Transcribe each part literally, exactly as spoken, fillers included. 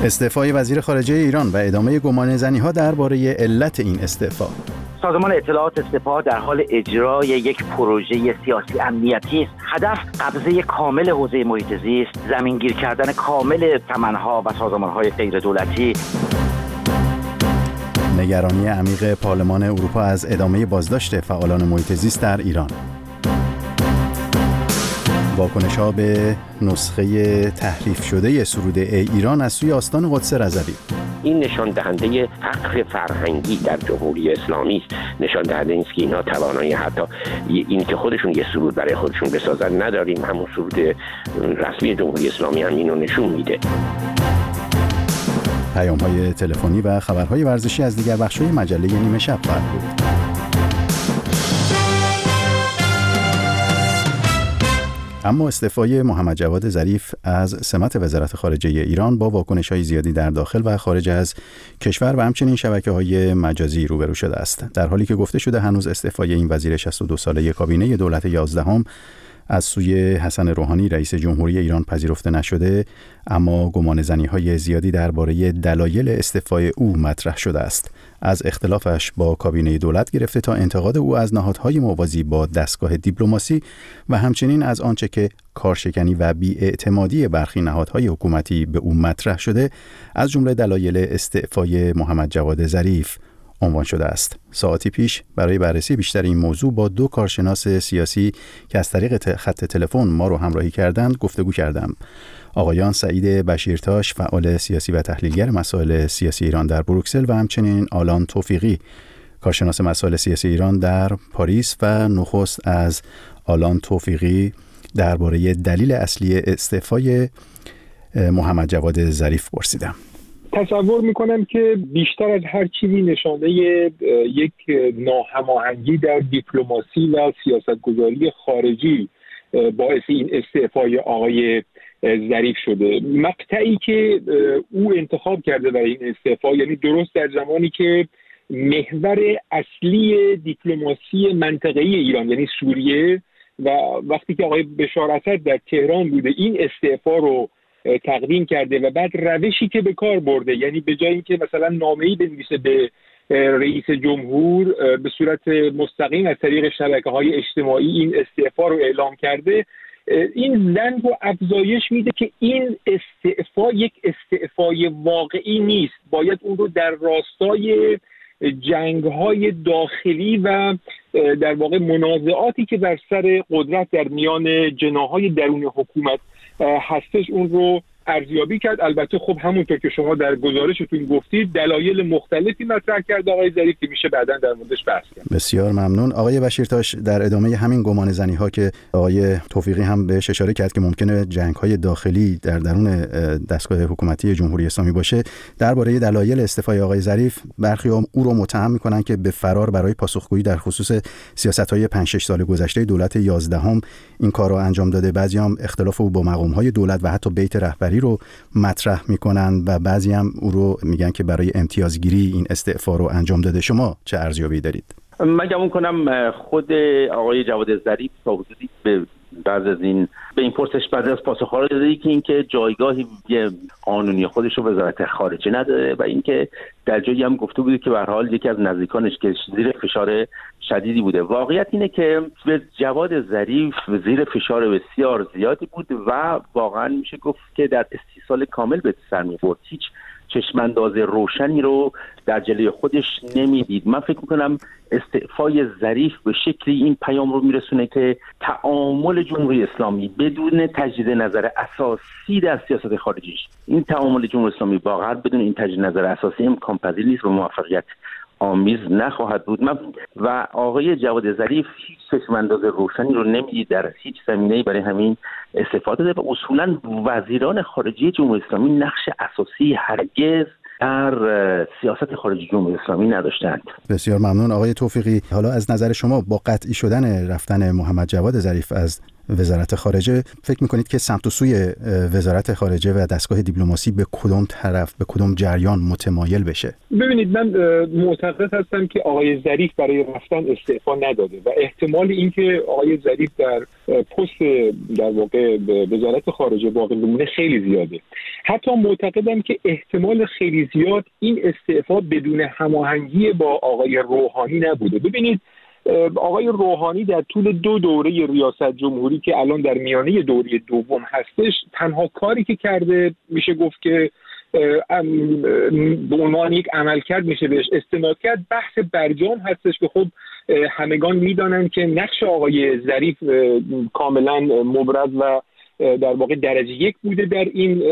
استعفای وزیر خارجه ایران و ادامه گمانه‌زنی‌ها درباره علت این استعفا. سازمان اطلاعات سپاه در حال اجرای یک پروژه سیاسی امنیتی است. هدف قبضه کامل حوزه محیط زیست، زمینگیر کردن کامل سمن‌ها و سازمان‌های غیر دولتی. نگرانی عمیق پارلمان اروپا از ادامه بازداشت فعالان محیط زیست در ایران. واکنش‌ها به نسخه تحریف شده سرود ای ایران از سوی آستان قدس رضوی. این نشان دهنده فقر فرهنگی در جمهوری اسلامی است. نشان دهنده است که اینا توانایی حتی این که خودشون یه سرود برای خودشون بسازن نداریم. همون سرود رسمی جمهوری اسلامی هم اینو نشون میده. پیام‌های تلفنی و خبرهای ورزشی از دیگر بخش‌های مجله نیمه شب خواهد بود. اما استعفای محمد جواد ظریف از سمت وزارت خارجه ایران با واکنش‌های زیادی در داخل و خارج از کشور و همچنین شبکه‌های مجازی روبرو شده است. در حالی که گفته شده هنوز استعفای این وزیر شصت و دو ساله کابینه دولت یازدهم از سوی حسن روحانی رئیس جمهوری ایران پذیرفته نشده، اما گمانه‌زنی‌های زیادی درباره دلایل استعفای او مطرح شده است. از اختلافش با کابینه دولت گرفته تا انتقاد او از نهادهای موازی با دستگاه دیپلماسی و همچنین از آنچه که کارشکنی و بی‌اعتمادی برخی نهادهای حکومتی به او مطرح شده، از جمله دلایل استعفای محمد جواد ظریف عنوان شده است. ساعتی پیش برای بررسی بیشتر این موضوع با دو کارشناس سیاسی که از طریق خط تلفن ما رو همراهی کردند گفتگو کردم. آقایان سعید بشیرتاش، فعال سیاسی و تحلیلگر مسائل سیاسی ایران در بروکسل و همچنین آلان توفیقی، کارشناس مسائل سیاسی ایران در پاریس و نخست از آلان توفیقی درباره دلیل اصلی استعفای محمد جواد ظریف پرسیدم. تصور میکنم که بیشتر از هر چیزی نشانه یک ناهماهنگی در دیپلماسی و سیاستگذاری خارجی باعث این استعفای آقای ظریف شده. مقطعی که او انتخاب کرده برای این استعفا، یعنی درست در زمانی که محور اصلی دیپلماسی منطقه‌ای ایران یعنی سوریه و وقتی که آقای بشار اسد در تهران بوده این استعفا رو تقدیم کرده و بعد روشی که به کار برده، یعنی به جای اینکه مثلا نامه‌ای بنویسه به رئیس جمهور به صورت مستقیم از طریق شبکه‌های اجتماعی این استعفا رو اعلام کرده، این زن رو افزایش میده که این استعفا یک استعفای واقعی نیست، باید اون رو در راستای جنگ‌های داخلی و در واقع منازعاتی که بر سر قدرت در میان جناح‌های درون حکومت هستش اون رو ارزیابی کرد. البته خب همونطور که شما در گزارشتون گفتید دلایل مختلفی مطرح کرد آقای ظریف که میشه بعداً در موردش بحث کرد. بسیار ممنون. آقای بشیرتاش، در ادامه همین گمانه‌زنی‌ها که آقای توفیقی هم بهش اشاره کرد که ممکنه جنگ‌های داخلی در درون دستگاه حکومتی جمهوری اسلامی باشه، درباره دلایل استعفای آقای ظریف برخی هم او رو متهم می‌کنن که به فرار برای پاسخگویی در خصوص سیاست‌های پنج شش سال گذشته دولت یازدهم این کار رو انجام داده. بعضی‌ها اختلاف او با مقام‌های دولت و حتی بیت رهبری رو مطرح میکنن و بعضی هم او رو میگن که برای امتیازگیری این استعفا رو انجام داده. شما چه ارزیابی دارید؟ من گمان کنم خود آقای جواد ظریف تا حدودی به بعض از این به این پرسش بعد از پاسخ رو داده که اینکه جایگاهی قانونی خودش رو وزارت خارجه نداره و اینکه در جایی هم گفته بوده که به هر حال یکی از نزدیکانش که زیر فشار شدیدی بوده. واقعیت اینه که به جواد ظریف زیر فشار بسیار زیادی بود و واقعا میشه گفت که در استیصال کامل به سر می‌برد. هیچ چشمانداز روشنی رو در جلوی خودش نمیدید. من فکر میکنم استعفای ظریف به شکلی این پیام رو میرسونه که تعامل جمهوری اسلامی بدون تجدید نظر اساسی در سیاست خارجیش، این تعامل جمهوری اسلامی واقعا بدون این تجدید نظر اساسی امکان پذیر نیست و موفقیت آمیز نخواهد بود. من و آقای جواد ظریف هیچ چشمانداز روشنی رو نمیدید در هیچ زمینه‌ای برای همین استفاده داده و اصولا وزیران خارجه جمهوری اسلامی نقش اساسی هرگز در سیاست خارجی جمهوری اسلامی نداشتند. بسیار ممنون. آقای توفیقی، حالا از نظر شما با قطعی شدن رفتن محمد جواد ظریف از وزارت خارجه، فکر میکنید که سمت و سوی وزارت خارجه و دستگاه دیپلماسی به کدوم طرف، به کدوم جریان متمایل بشه؟ ببینید، من معتقد هستم که آقای ظریف برای رفتن استعفا نداده و احتمال اینکه آقای ظریف در پست در واقع وزارت خارجه باقی بمونه خیلی زیاده. حتی معتقدم که احتمال خیلی زیاد این استعفا بدون هماهنگی با آقای روحانی نبوده. ببینید، آقای روحانی در طول دو دوره ریاست جمهوری که الان در میانه دوره دوم هستش، تنها کاری که کرده میشه گفت که به عنوان یک عملکرد میشه بهش استناد کرد، بحث برجام هستش که خب همگان میدانند که نقش آقای ظریف کاملا مبرز و در واقع درجه یک بوده در این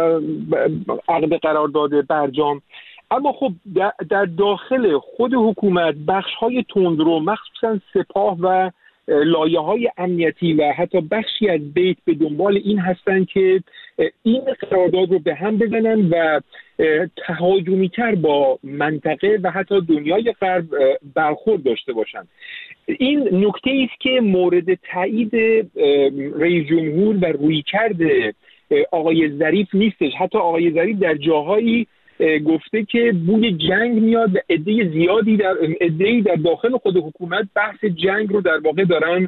عقد قرارداد برجام. اما خب در داخل خود حکومت بخش‌های تندرو، مخصوصا سپاه و لایه‌های امنیتی و حتی بخشی از بیت به دنبال این هستن که این قرارداد رو به هم بزنن و تهاجمی‌تر با منطقه و حتی دنیای غرب برخورد داشته باشن. این نکته است که مورد تایید رئیس جمهور و رویکرد آقای ظریف نیستش. حتی آقای ظریف در جاهایی گفته که بوی جنگ میاد و عده زیادی در عده‌ای در داخل خود حکومت بحث جنگ رو در واقع دارن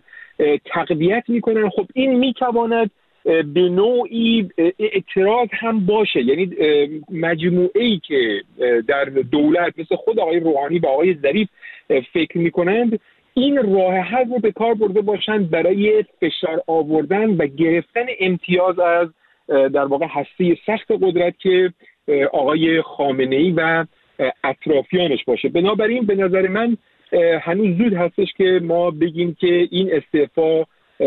تقویت میکنن. خب این میتواند به نوعی اعتراض هم باشه، یعنی مجموعه‌ای که در دولت مثل خود آقای روحانی و آقای ظریف فکر میکنند این راه حل رو به کار برده باشند برای فشار آوردن و گرفتن امتیاز از در واقع هسته سخت قدرت که آقای خامنه‌ای و اطرافیانش باشه. بنابراین به نظر من هنوز زود هستش که ما بگیم که این استعفا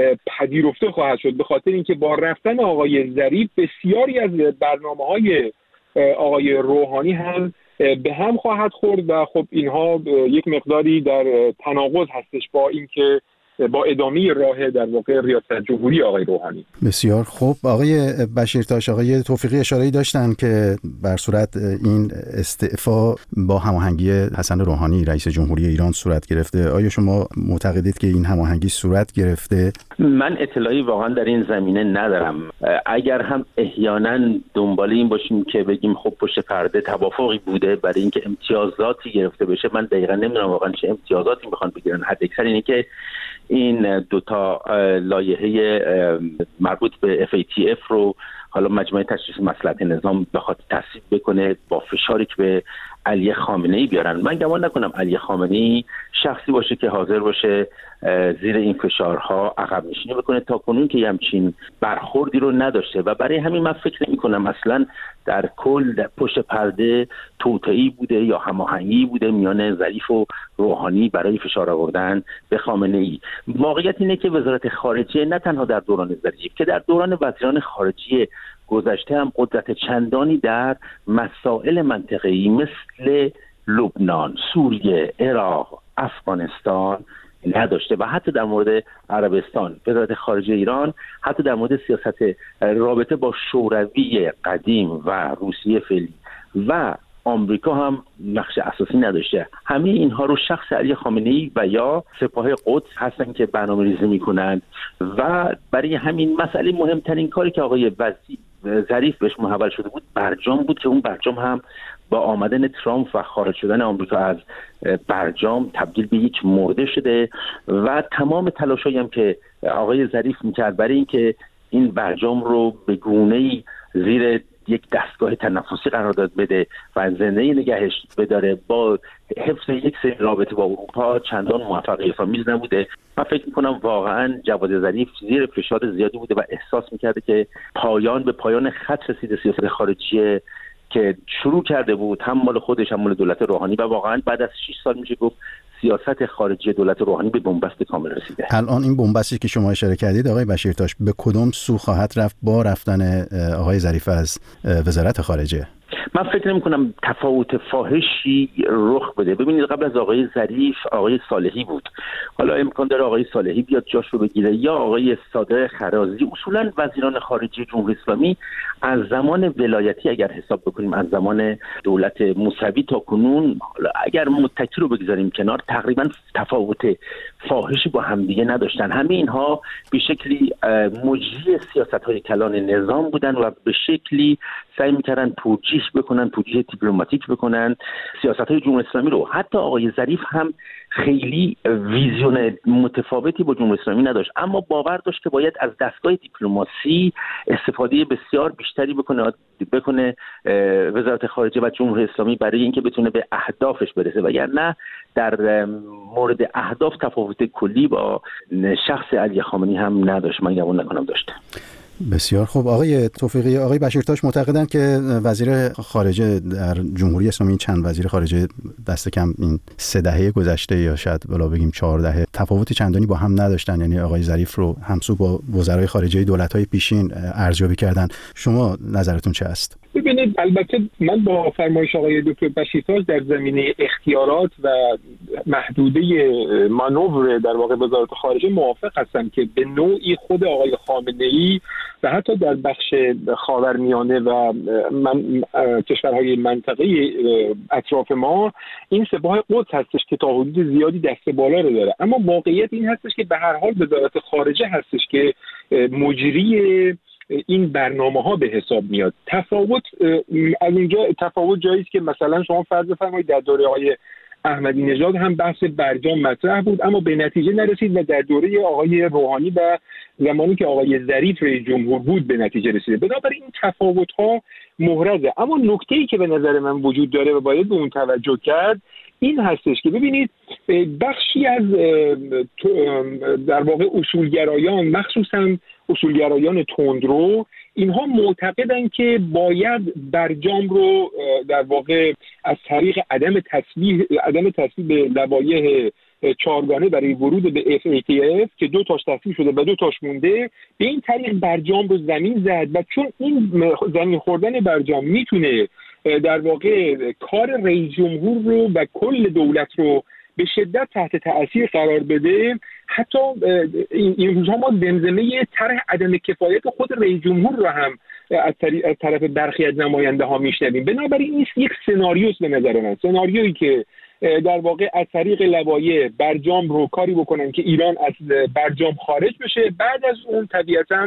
پذیرفته خواهد شد، به خاطر اینکه با رفتن آقای ظریف بسیاری از برنامه‌های آقای روحانی هم به هم خواهد خورد و خب اینها یک مقداری در تناقض هستش با اینکه با ادامه راه در واقع ریاست جمهوری آقای روحانی. بسیار خوب. آقای بشیرتاش، آقای توفیقی اشاره‌ای داشتن که بر صورت این استعفا با هماهنگی حسن روحانی رئیس جمهوری ایران صورت گرفته. آیا شما معتقدید که این هماهنگی صورت گرفته؟ من اطلاعی واقعا در این زمینه ندارم. اگر هم احیانا دنبال این باشیم که بگیم خب پشت پرده توافقی بوده برای اینکه امتیازاتی گرفته بشه، من دقیقاً نمیدونم واقعا چه امتیازاتی میخوان بگیرن. حد اکثر اینه که این دوتا لایحه مربوط به اف ای تی اف رو حالا مجمع تشخیص مصلحت نظام بخواد تصویب بکنه با فشاری که به علی خامنه‌ای بیارن. من گمان نکنم علی خامنه‌ای شخصی باشه که حاضر باشه زیر این فشارها عقب نشینی بکنه. تا کنون که همچین برخوردی رو نداشته و برای همین من فکر نمی کنم اصلا در کل در پشت پرده توطئه‌ای بوده یا هماهنگی بوده میان ظریف و روحانی برای فشار آوردن به خامنه‌ای. واقعیت اینه که وزارت خارجه نه تنها در دوران ظریف که در دوران وزیران خارجه گذشته هم قدرت چندانی در مسائل منطقه‌ای مثل لبنان، سوریه، عراق، افغانستان نداشته و حتی در مورد عربستان وزارت خارجه ایران حتی در مورد سیاست رابطه با شوروی قدیم و روسیه فعلی و آمریکا هم نقش اساسی نداشته. همه اینها رو شخص علی خامنه‌ای و یا سپاه قدس هستن که برنامه‌ریزی میکنند و برای همین مسئله مهمترین کاری که آقای وزیر ظریف بهش محول شده بود برجام بود که اون برجام هم با آمدن ترامپ و خارج شدن آمریکا از برجام تبدیل به یک مرده شده و تمام تلاشایی هم که آقای ظریف میکرد برای اینکه این برجام رو به گونه‌ای زیر یک دستگاه تنفسی قرار داد بده و زنده نگهش بداره با حفظ یک سری رابطه با اروپا چندان موفقیت آمیز نبوده. من فکر میکنم واقعا جواد ظریف زیر فشار زیادی بوده و احساس میکرده که پایان به پایان خط رسیده سیاست خارجی که شروع کرده بود، هم مال خودش هم مال دولت روحانی و واقعا بعد از شش سال میشه گفت سیاست خارجی دولت روحانی به بنبست کامل رسیده. الان این بنبستی که شما اشاره کردید آقای بشیرتاش به کدوم سو خواهد رفت با رفتن آقای ظریف از وزارت خارجه؟ من فکر نمی کنم تفاوت فاحشی رخ بده. ببینید قبل از آقای ظریف آقای صالحی بود، حالا امکان داره آقای صالحی بیاد جاش رو بگیره یا آقای صادق خرازی. اصولا وزیران خارجه جمهوری اسلامی از زمان ولایتی اگر حساب بکنیم، از زمان دولت موسوی تا کنون، حالا اگر متکی رو بگذاریم کنار، تقریبا تفاوت فاحشی با همدیگه نداشتن. همه اینها به شکلی مجری سیاست‌های کلان نظام بودن و به شکلی سعی می‌کردن توجیه بکنن، توجیه دیپلماتیک بکنن سیاست‌های جمهوری اسلامی رو. حتی آقای ظریف هم خیلی ویژن متفاوتی با جمهوری اسلامی نداشت، اما باور داشت که باید از دستگاه دیپلماسی استفاده بسیار بیشتری بکنه بکنه وزارت خارجه و جمهوری اسلامی برای اینکه بتونه به اهدافش برسه، وگرنه در مورد اهداف تفاوت کلی با شخص علی خامنه‌ای هم نداشت. من گمان نکنم داشته. بسیار خوب. آقای توفیقی، آقای بشیرتاش معتقدند که وزیر خارجه در جمهوری اسلامی، چند وزیر خارجه دست کم این سه دهه گذشته یا شاید بلا بگیم چهار دهه تفاوت چندانی با هم نداشتن، یعنی آقای ظریف رو همسو با وزرای خارجه دولت‌های پیشین ارزیابی کردن. شما نظرتون چه است؟ ببینید، البته من با فرمایش آقای دکتر بشیرتاش در زمینه اختیارات و محدوده مانور در واقع وزارت خارجه موافق هستم که به نوعی خود آقای خامنه‌ای و حتی در بخش خاورمیانه و من کشورهای منطقه اطراف ما این سپاه قدس هستش که تا حدود زیادی دست بالا رو داره، اما واقعیت این هستش که به هر حال وزارت خارجه هستش که مجری این برنامه ها به حساب میاد. تفاوت از اونجا تفاوت جایی است که مثلا شما فرض بفرمایید در دوره آقای احمدی نژاد هم بحث برجام مطرح بود اما به نتیجه نرسید و در دوره آقای روحانی و زمانی که آقای ظریف رئیس جمهور بود به نتیجه رسیده. بنابراین این تفاوت ها محرزه، اما نکته‌ای که به نظر من وجود داره و باید به اون توجه کرد این هستش که ببینید بخشی از در واقع اصولگرایان، مخصوصا اصولگرایان تندرو، اینها معتقدن که باید برجام رو در واقع از طریق عدم تصویب عدم تصویب لوایح چهارگانه برای ورود به اف ای تی اف که دو تاش تصویب شده و دو تاش مونده، به این طریق برجام رو زمین زد و چون این زمین خوردن برجام میتونه در واقع کار رئیس جمهور رو و کل دولت رو به شدت تحت تأثیر قرار بده، حتی این روزها ما زمزمه طرح عدم کفایت خود رئیس جمهور رو هم از طرف برخی از نماینده ها میشنویم. بنابراین این یک سناریوست به نظر من، سناریویی که در واقع از طریق لوایح برجام رو کاری بکنن که ایران از برجام خارج بشه، بعد از اون طبیعتاً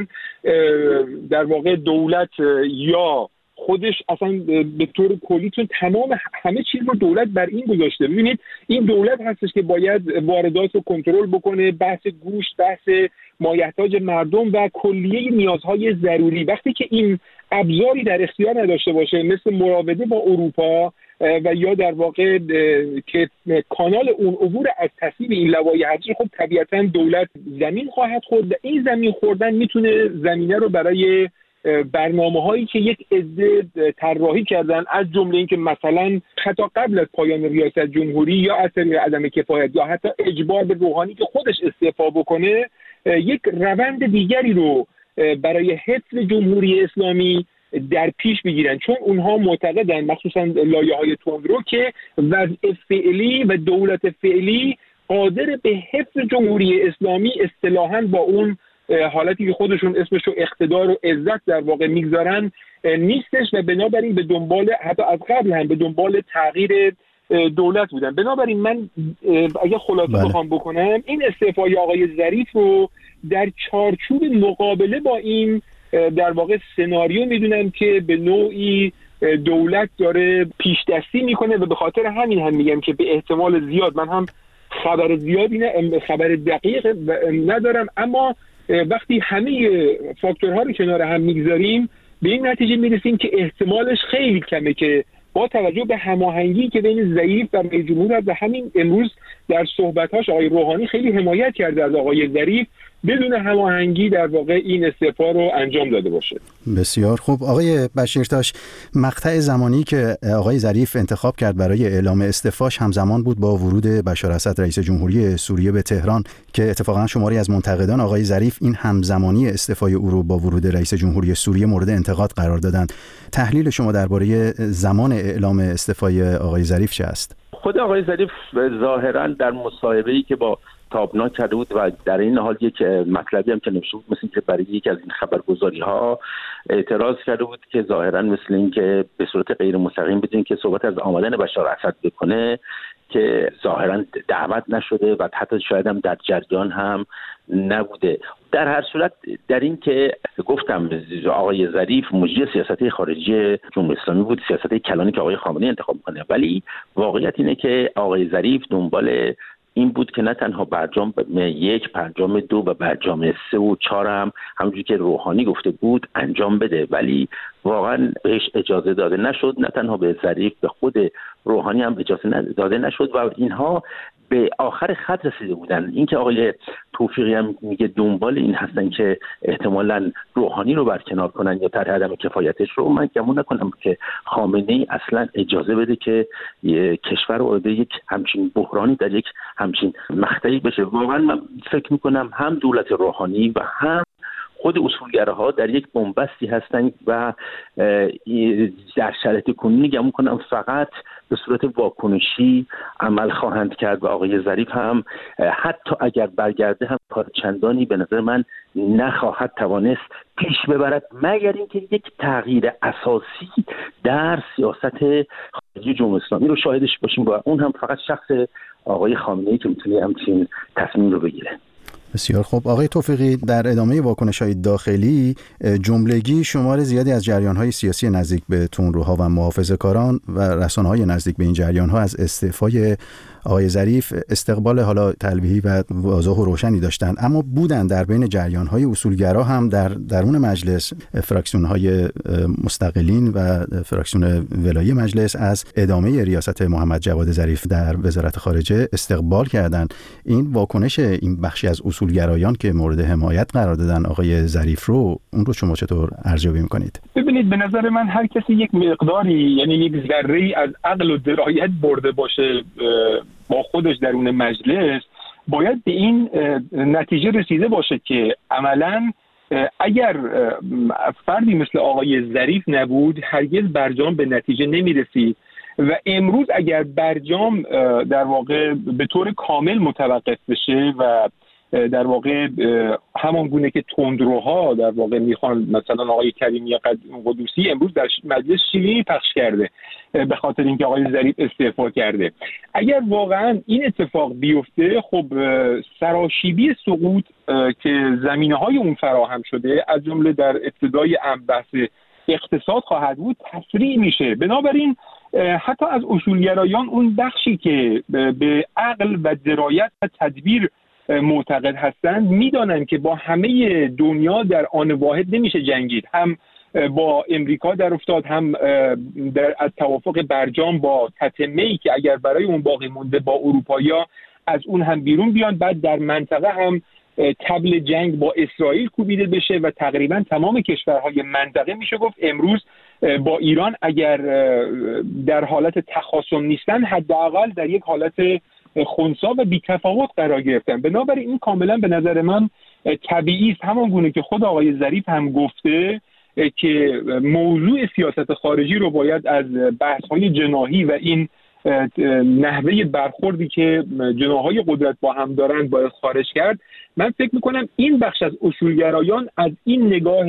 در واقع دولت یا خودش اصلا به طور کلی، چون تمام همه چیز رو دولت بر این گذاشته. ببینید این دولت هستش که باید واردات رو کنترل بکنه، بحث گوشت، بحث مایحتاج مردم و کلیه نیازهای ضروری. وقتی که این ابزاری در اختیار نداشته باشه مثل مراوده با اروپا و یا در واقع که کانال اون عبور از تصویب این لوایح هستش، خب طبیعتاً دولت زمین خواهد خورد و این زمین خوردن میتونه زمینه رو برای برنامه هایی که یک عده طراحی کردن، از جمله اینکه مثلا حتی قبل از پایان ریاست جمهوری یا از طریق عدم کفایت یا حتی اجبار به روحانی که خودش استعفا بکنه، یک روند دیگری رو برای حفظ جمهوری اسلامی در پیش بگیرن، چون اونها معتقدن مخصوصا لایه‌های تندرو که وضع فعلی و دولت فعلی قادر به حفظ جمهوری اسلامی اصطلاحاً با اون حالتی که خودشون اسمشو اقتدار و عزت در واقع میگذارن نیستش و بنابراین به دنبال، حتی از قبل هم به دنبال تغییر دولت بودن. بنابراین من اگه خلاصه بله. بخوام بکنم، این استعفای آقای ظریف رو در چارچوب مقابله با این در واقع سناریو میدونم که به نوعی دولت داره پیش دستی میکنه و به خاطر همین هم میگم که به احتمال زیاد، من هم خبر زیادی نه خبر دقیق ندارم، اما وقتی همه فاکتورها رو کنار هم میگذاریم به این نتیجه میرسیم که احتمالش خیلی کمه که با توجه به هماهنگی که بین ظریف و رئیس جمهور و همین امروز در صحبتاش آقای روحانی خیلی حمایت کرده از آقای ظریف، بدون هماهنگی در واقع این استعفا رو انجام داده باشه. بسیار خوب. آقای بشیرتاش، مقطع زمانی که آقای ظریف انتخاب کرد برای اعلام استعفاش همزمان بود با ورود بشار اسد رئیس جمهوری سوریه به تهران که اتفاقا شماری از منتقدان آقای ظریف این همزمانی استعفای او رو با ورود رئیس جمهوری سوریه مورد انتقاد قرار دادند. تحلیل شما درباره زمان اعلام استعفای آقای ظریف چه است؟ خود آقای ظریف ظاهرا در مصاحبه‌ای که با تابنا کرده بود و در این حال یک مطلبی هم که نوشته بود، مثل که برای یک از این خبرگزاری‌ها اعتراض کرده بود که ظاهرا مثل این که به صورت غیر مستقیم بدون که صحبت از آمدن بشار اسد بکنه که ظاهرا دعوت نشده و حتی شاید هم در جریان هم نبوده. در هر صورت در این که گفتم آقای ظریف مجری سیاست خارجی جمهوری اسلامی بود، سیاست کلانی که آقای خامنه‌ای انتخاب کنه، ولی واقعیت اینه که آقای ظریف دنبال این بود که نه تنها برجام یک، برجام دو و برجام سه و چهار هم همونجوری که روحانی گفته بود انجام بده، ولی واقعا بهش اجازه داده نشد. نه تنها به ظریف، به خود روحانی هم اجازه داده نشد و اینها به آخر خط رسیده بودن. اینکه آقای توفیقی هم میگه دنبال این هستن که احتمالاً روحانی رو برکنار کنن یا طرح عدم کفایتش رو، من گمون نکنم که خامنه‌ای اصلا اجازه بده که کشور وارد یک همچین بحرانی در یک همچین مقطعی بشه. واقعا من فکر میکنم هم دولت روحانی و هم خود اصولگراها در یک بنبستی هستند و در شرایط کنونی گمون کنم فقط به صورت واکنشی عمل خواهند کرد و آقای ظریف هم حتی اگر برگرده هم کار چندانی به نظر من نخواهد توانست پیش ببرد، مگر اینکه یک تغییر اساسی در سیاست خارجی جمهوری اسلامی رو شاهدش باشیم و اون هم فقط شخص آقای خامنه‌ای که میتونه همچین تصمیم رو بگیره. بسیار خوب. آقای توفیقی، در ادامه واکنش‌های داخلی جملگی شمار زیادی از جریان‌های سیاسی نزدیک به تندروها و محافظه‌کاران و رسانه‌های نزدیک به این جریان‌ها از استعفای آقای ظریف استقبال حالا تلویحی و واضح و روشنی داشتند، اما بودن در بین جریان‌های اصولگرا هم در درون مجلس فراکسیون‌های مستقلین و فراکسیون ولایی مجلس از ادامه ریاست محمد جواد ظریف در وزارت خارجه استقبال کردند. این واکنش این بخشی از اصولگرایان که مورد حمایت قرار دادن آقای ظریف رو، اون رو شما چطور ارزیابی می‌کنید؟ ببینید، به نظر من هر کسی یک مقداری، یعنی یک ذره‌ای از عقل و درایت برده باشه با خودش درون مجلس، باید به این نتیجه رسیده باشه که عملاً اگر فردی مثل آقای ظریف نبود هرگز برجام به نتیجه نمی‌رسید و امروز اگر برجام در واقع به طور کامل متوقف بشه و در واقع همان گونه که تندروها در واقع میخوان، مثلا آقای کریمی قدوسی امروز در مجلس شیوهی پخش کرده به خاطر اینکه آقای ظریف استعفا کرده، اگر واقعا این اتفاق بیفته، خب سراشیبی سقوط که زمینه‌های اون فراهم شده از جمله در ابتدای بحث اقتصاد خواهد بود تسریع میشه. بنابراین حتی از اصولگرایان اون بخشی که به عقل و درایت و تدبیر معتقد هستند میدانند که با همه دنیا در آن واحد نمیشه جنگید، هم با امریکا در افتاد، هم در از توافق برجام با تتمه‌ای که اگر برای اون باقی مونده با اروپایی‌ها از اون هم بیرون بیان، بعد در منطقه هم طبل جنگ با اسرائیل کوبیده بشه و تقریبا تمام کشورهای منطقه میشه گفت امروز با ایران اگر در حالت تخاصم نیستن حداقل در یک حالت خنثی و بی‌تفاوت قرار گرفتن. بنابراین این کاملا به نظر من طبیعی است، همان گونه که خود آقای ظریف هم گفته که موضوع سیاست خارجی رو باید از بحث‌های جناحی و این نحوه برخوردی که جناح‌های قدرت با هم دارند باید خارج کرد. من فکر میکنم این بخش از اصولگرایان از این نگاه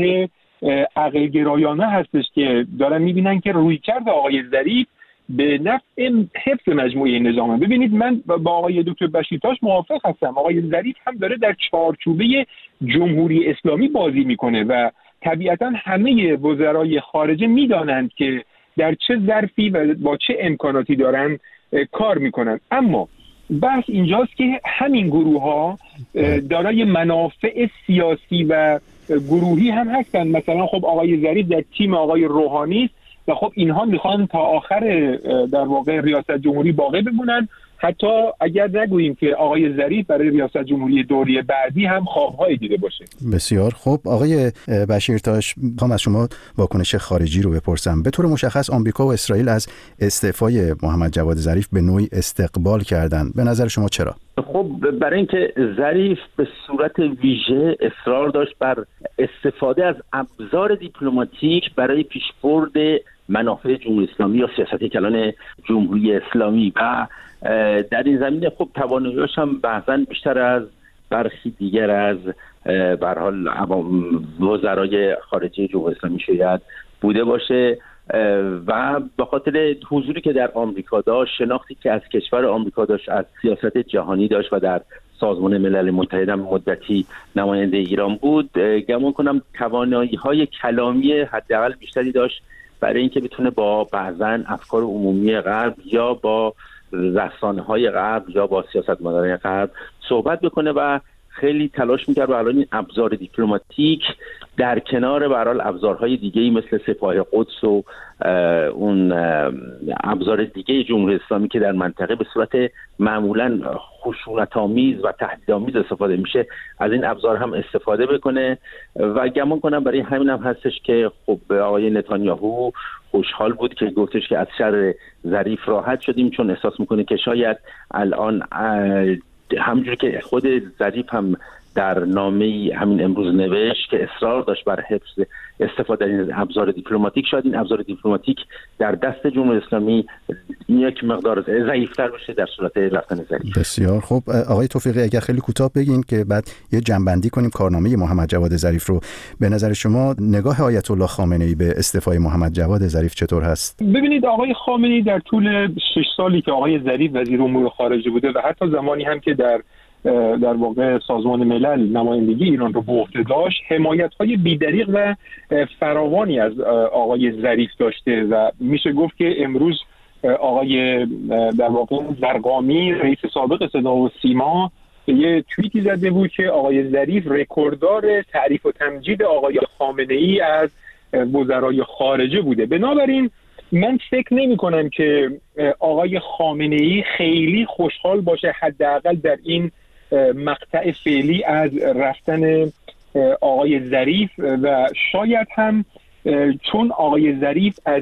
عقل گرایانه هستش که دارن میبینن که رویکرد آقای ظریف به نفع حفظ مجموعه نظامه. ببینید، من با آقای دکتر بشیرتاش موافق هستم. آقای ظریف هم داره در چارچوبه جمهوری اسلامی بازی میکنه و طبیعتا همه وزرای خارجه میدانند که در چه ظرفی و با چه امکاناتی دارن کار میکنن. اما بحث اینجاست که همین گروه ها دارای منافع سیاسی و گروهی هم هستن. مثلا خب آقای ظریف در تیم آقای روحانی است و خب اینها میخوان تا آخر در واقع ریاست جمهوری باقی بمونن حتی اگر نگوییم که آقای ظریف برای ریاست جمهوری دوره بعدی هم خواب‌هایی دیده باشه. بسیار خوب. آقای بشیرتاش، می‌خوام از شما واکنش خارجی رو بپرسم. به طور مشخص آمریکا و اسرائیل از استعفای محمد جواد ظریف به نوعی استقبال کردند. به نظر شما چرا؟ خب برای اینکه ظریف به صورت ویژه اصرار داشت بر استفاده از ابزار دیپلماتیک برای پیشبرد منافع جمهوری اسلامی یا سیاست کلان جمهوری اسلامی و در این زمینه خب توانایی‌اش هم بعضاً بیشتر از برخی دیگر از به هر حال وزرای خارجه جمهوری اسلامی شاید بوده باشه و به خاطر حضوری که در آمریکا داشت، شناختی که از کشور آمریکا داشت، از سیاست جهانی داشت و در سازمان ملل متحد هم مدتی نماینده ایران بود، گمان کنم توانایی‌های کلامی حداقل بیشتری داشت برای اینکه بتونه با بعضاً افکار عمومی غرب یا با رسانه‌های غرب یا با سیاستمداران غرب صحبت بکنه و خیلی تلاش می‌کرد و الان این ابزار دیپلماتیک در کنار به هر حال ابزارهای دیگه‌ای مثل سپاه قدس و اون ابزار دیگه جمهوری اسلامی که در منطقه به صورت معمولاً خشونت‌آمیز و تهدیدآمیز استفاده میشه، از این ابزار هم استفاده بکنه و گمان کنم برای همین هم هستش که خب آقای نتانیاهو خوشحال بود که گفتش که از شر ظریف راحت شدیم، چون احساس میکنه که شاید الان همونجوری که خود ظریف هم در نامه‌ای همین امروز نوشت که اصرار داشت بر حفظ استفاده از ابزار دیپلماتیک، شاید این ابزار دیپلماتیک در دست جمهوری اسلامی یک مقدار ضعیف‌تر بشه در صورت رفتن ظریف. بسیار خوب. آقای توفیقی، اگر خیلی کوتاه بگین که بعد یه جنبندی کنیم کارنامه محمد جواد ظریف رو، به نظر شما نگاه آیت الله خامنه‌ای به استعفای محمد جواد ظریف چطور هست؟ ببینید، آقای خامنه‌ای در طول شش سالی که آقای ظریف وزیر امور خارجه بوده و حتی زمانی هم که در در واقع سازمان ملل نمایندگی ایران رو به عهده داشت، حمایت‌های بی‌دریغ و فراوانی از آقای ظریف داشته و میشه گفت که امروز آقای در واقع زرقامی، رئیس سابق صدا و سیما، یه توییتی زده بود که آقای ظریف رکورددار تعریف و تمجید آقای خامنه‌ای از وزرای خارجه بوده. بنابراین من فکر نمی کنم که آقای خامنه‌ای خیلی خوشحال باشه حداقل در این مقطع فعلی از رفتن آقای ظریف و شاید هم چون آقای ظریف از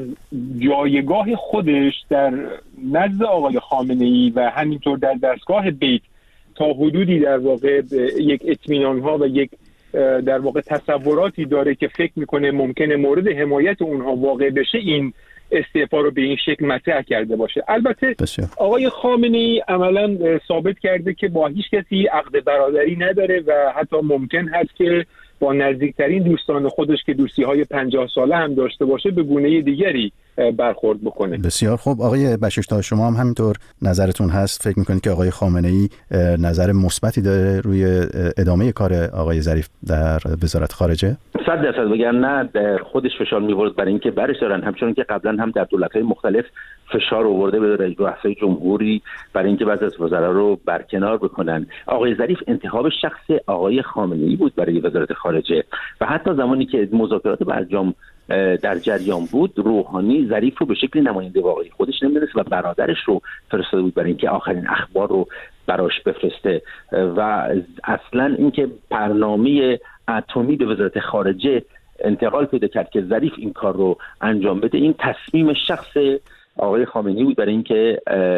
جایگاه خودش در نزد آقای خامنه‌ای و همینطور در دستگاه بیت تا حدودی در واقع یک اطمینان‌ها و یک در واقع تصوراتی داره که فکر میکنه ممکنه مورد حمایت اونها واقع بشه، این استعفا رو به این شکل مطرح کرده باشه. البته بسیار. آقای خامنه‌ای عملاً ثابت کرده که با هیچ کسی عقد برادری نداره و حتی ممکن هست که با نزدیکترین دوستان خودش که دوستی‌های پنجاه ساله هم داشته باشه به گونه دیگری برخورد بکنه. بسیار خوب. آقای بشیرتاش، شما هم همینطور نظرتون هست؟ فکر می‌کنید که آقای خامنه‌ای نظر مثبتی داره روی ادامه کار آقای ظریف در وزارت خارجه؟ صد درصد بگم نه، خودش فشار می‌آورد برای اینکه برش دارن، همچنان که قبلا هم در دولت‌های مختلف فشار آورده به رؤسای جمهوری برای اینکه بعضی از وزرا رو برکنار بکنن. آقای ظریف انتخاب شخص آقای خامنه‌ای بود برای وزارت خارجه و حتی زمانی که مذاکرات برجام در جریان بود، روحانی ظریف رو به شکل نماینده واقعی خودش نمی‌دونست و برادرش رو فرستاده بود برای اینکه آخرین اخبار رو براش بفرسته و اصلا اینکه برنامه اتمی به وزارت خارجه انتقال پیدا کرد که ظریف این کار رو انجام بده، این تصمیم شخص آقای خامنه‌ای بود برای اینکه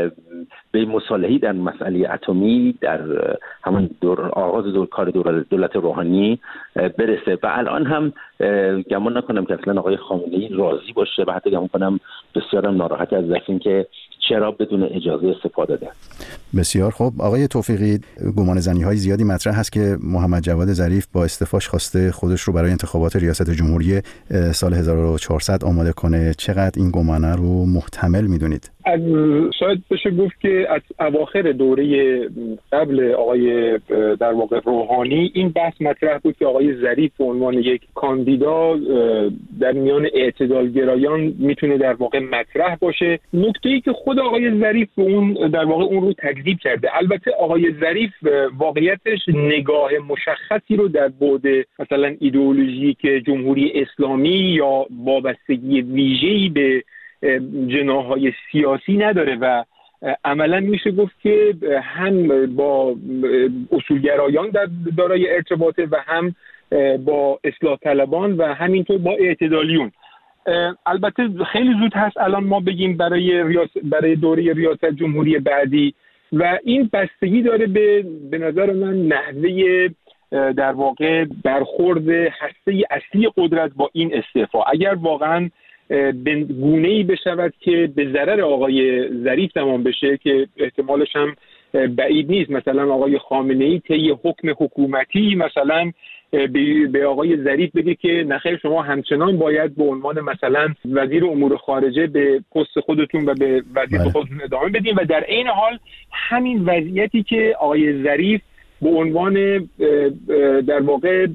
به مصالحه‌ای در مسئله اتمی در همون دور آغاز دور کار دور دولت روحانی برسه و الان هم گمان نکنم که اصلا آقای خامنه‌ای راضی باشه و حتی گمان کنم بسیار ناراحت از اینکه چرا بدون اجازه استفاده داده. بسیار خوب. آقای توفیقی، گمان زنی‌های زیادی مطرح هست که محمد جواد ظریف با استعفاش خواسته خودش رو برای انتخابات ریاست جمهوری سال هزار و چهارصد آماده کنه. چقدر این گمانه رو محتمل می‌دونید؟ از شاید بشه گفت که از اواخر دوره قبل آقای در واقع روحانی این بحث مطرح بود که آقای ظریف به عنوان یک کاندیدا در میان اعتدالگرایان میتونه در واقع مطرح باشه. نکته‌ای که خود آقای ظریف به اون در واقع اون رو تکذیب کرده. البته آقای ظریف واقعیتش نگاه مشخصی رو در بعد مثلا ایدئولوژی که جمهوری اسلامی یا وابستگی ویژه‌ای به جناح‌های سیاسی نداره و عملا میشه گفت که هم با اصولگرایان در دارای ارتباطه و هم با اصلاح طلبان و همینطور با اعتدالیون. البته خیلی زود هست الان ما بگیم برای ریاست برای دوره ریاست جمهوری بعدی و این بستگی داره به به نظر من نحوه در واقع برخورد هسته اصلی قدرت با این استعفا. اگر واقعا به گونه‌ای بشود که به ضرر آقای ظریف تمام بشه که احتمالش هم بعید نیست، مثلا آقای خامنه‌ای طی حکم حکومتی مثلا به آقای ظریف بگه که نخیر شما همچنان باید به عنوان مثلا وزیر امور خارجه به پست خودتون و به وظیفه خودتون ادامه بدین و در عین حال همین وضعیتی که آقای ظریف به عنوان در واقع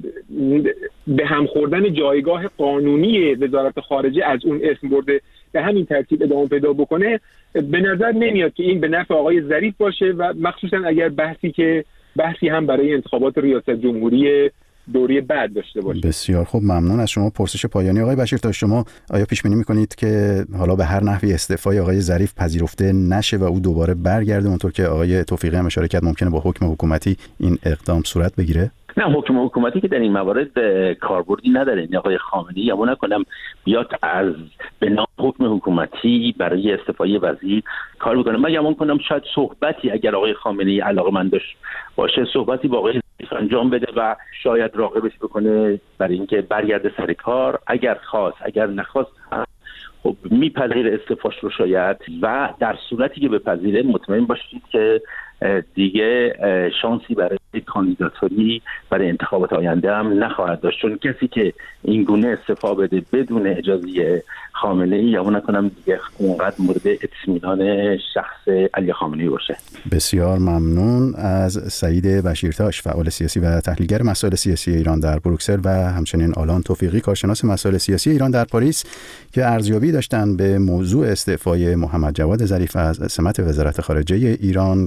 به هم خوردن جایگاه قانونی وزارت خارجه از اون اسم برده به همین ترتیب ادامه پیدا بکنه، به نظر نمیاد که این به نفع آقای ظریف باشه و مخصوصا اگر بحثی که بحثی هم برای انتخابات ریاست جمهوری دوره بعد داشته باشه. بسیار خوب، ممنون از شما. پرسش پایانی آقای بشیرتاش، شما آیا پیش بینی می‌کنید که حالا به هر نحوی استعفای آقای ظریف پذیرفته نشه و او دوباره برگرده اونطور که آقای توفیقی هم اشاره کرد ممکنه با حکم حکومتی این اقدام صورت بگیره؟ نه، حکم حکومتی که در این موارد کاربردی نداره. این آقای خامنه‌ای یا نکنم بیاد از بنا حکم حکومتی برای استعفای وزیر کار بکنه. من گمان کنم شاید صحبتی اگر آقای خامنه‌ای علاقه‌مند باشه صحبتی با آقای ظریف انجام بده و شاید راغبش بکنه برای اینکه برگرده سر کار. اگر خواست اگر نخواست خب میپذیر استعفاش رو شاید، و در صورتی که بپذیره مطمئن باشید که دیگه شانسی برای کاندیداتوری برای انتخابات آینده هم نخواهد داشت، چون کسی که این گونه استعفا بده بدون اجازه خامنه‌ای یا نکنم دیگه اونقدر مورد اطمینان شخص علی خامنه‌ای باشه. بسیار ممنون از سعید بشیرتاش، فعال سیاسی و تحلیلگر مسائل سیاسی ایران در بروکسل، و همچنین آلان توفیقی، کارشناس مسائل سیاسی ایران در پاریس، که ارزیابی داشتن به موضوع استعفای محمد جواد ظریف از سمت وزارت خارجه ایران.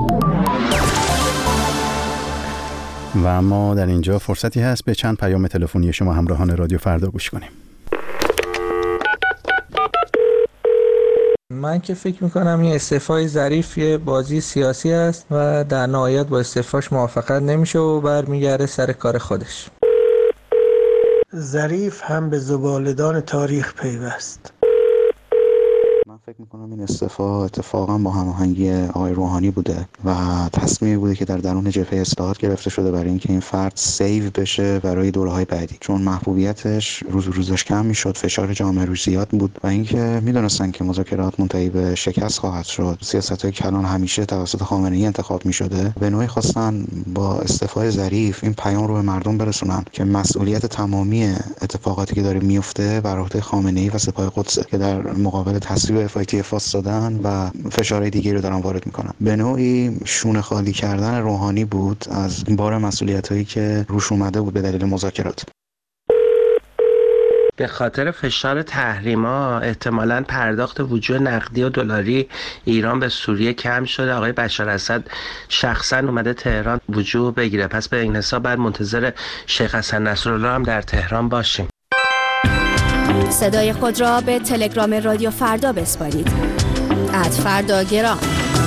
و ما در اینجا فرصتی هست به چند پیام تلفنی شما همراهان رادیو فردا گوش کنیم. من که فکر میکنم این استعفای ظریف یه بازی سیاسی است و در نهایت با استعفاش موافقت نمیشه و برمیگرده سر کار خودش. ظریف هم به زباله‌دان تاریخ پیوست. من فکر میکنم این استعفا اتفاقا با هماهنگی آقای روحانی بوده و تصمیمی بوده که در درون جبهه اصلاحات گرفته شده برای اینکه این فرد سیو بشه برای دوره‌های بعدی، چون محبوبیتش روز روزش کم میشد، فشار جامعه روش زیاد بود و اینکه میدونستن که مذاکرات منتهی به شکست خواهد شد. سیاست‌های کلان همیشه توسط خامنه‌ای انتخاب میشده. به نوعی خواستن با استعفای ظریف این پیام رو به مردم برسونن که مسئولیت تمامی اتفاقاتی که داره میفته بر عهده خامنه‌ای و سپاه قدس که در مقابل تصویب اف آی تی اف دادن و فشارهای دیگری رو دارن وارد میکنن. به نوعی شونه خالی کردن روحانی بود از بار مسئولیتایی که روش اومده بود به دلیل مذاکرات. به خاطر فشار تحریما احتمالاً پرداخت وجوه نقدی و دلاری ایران به سوریه کم شده. آقای بشار اسد شخصا اومده تهران وجوه بگیره، پس به این حساب بعد منتظر شیخ حسن نصرالله هم در تهران باشیم. صدای خود را به تلگرام رادیو فردا بسپارید. ات فردا گرام.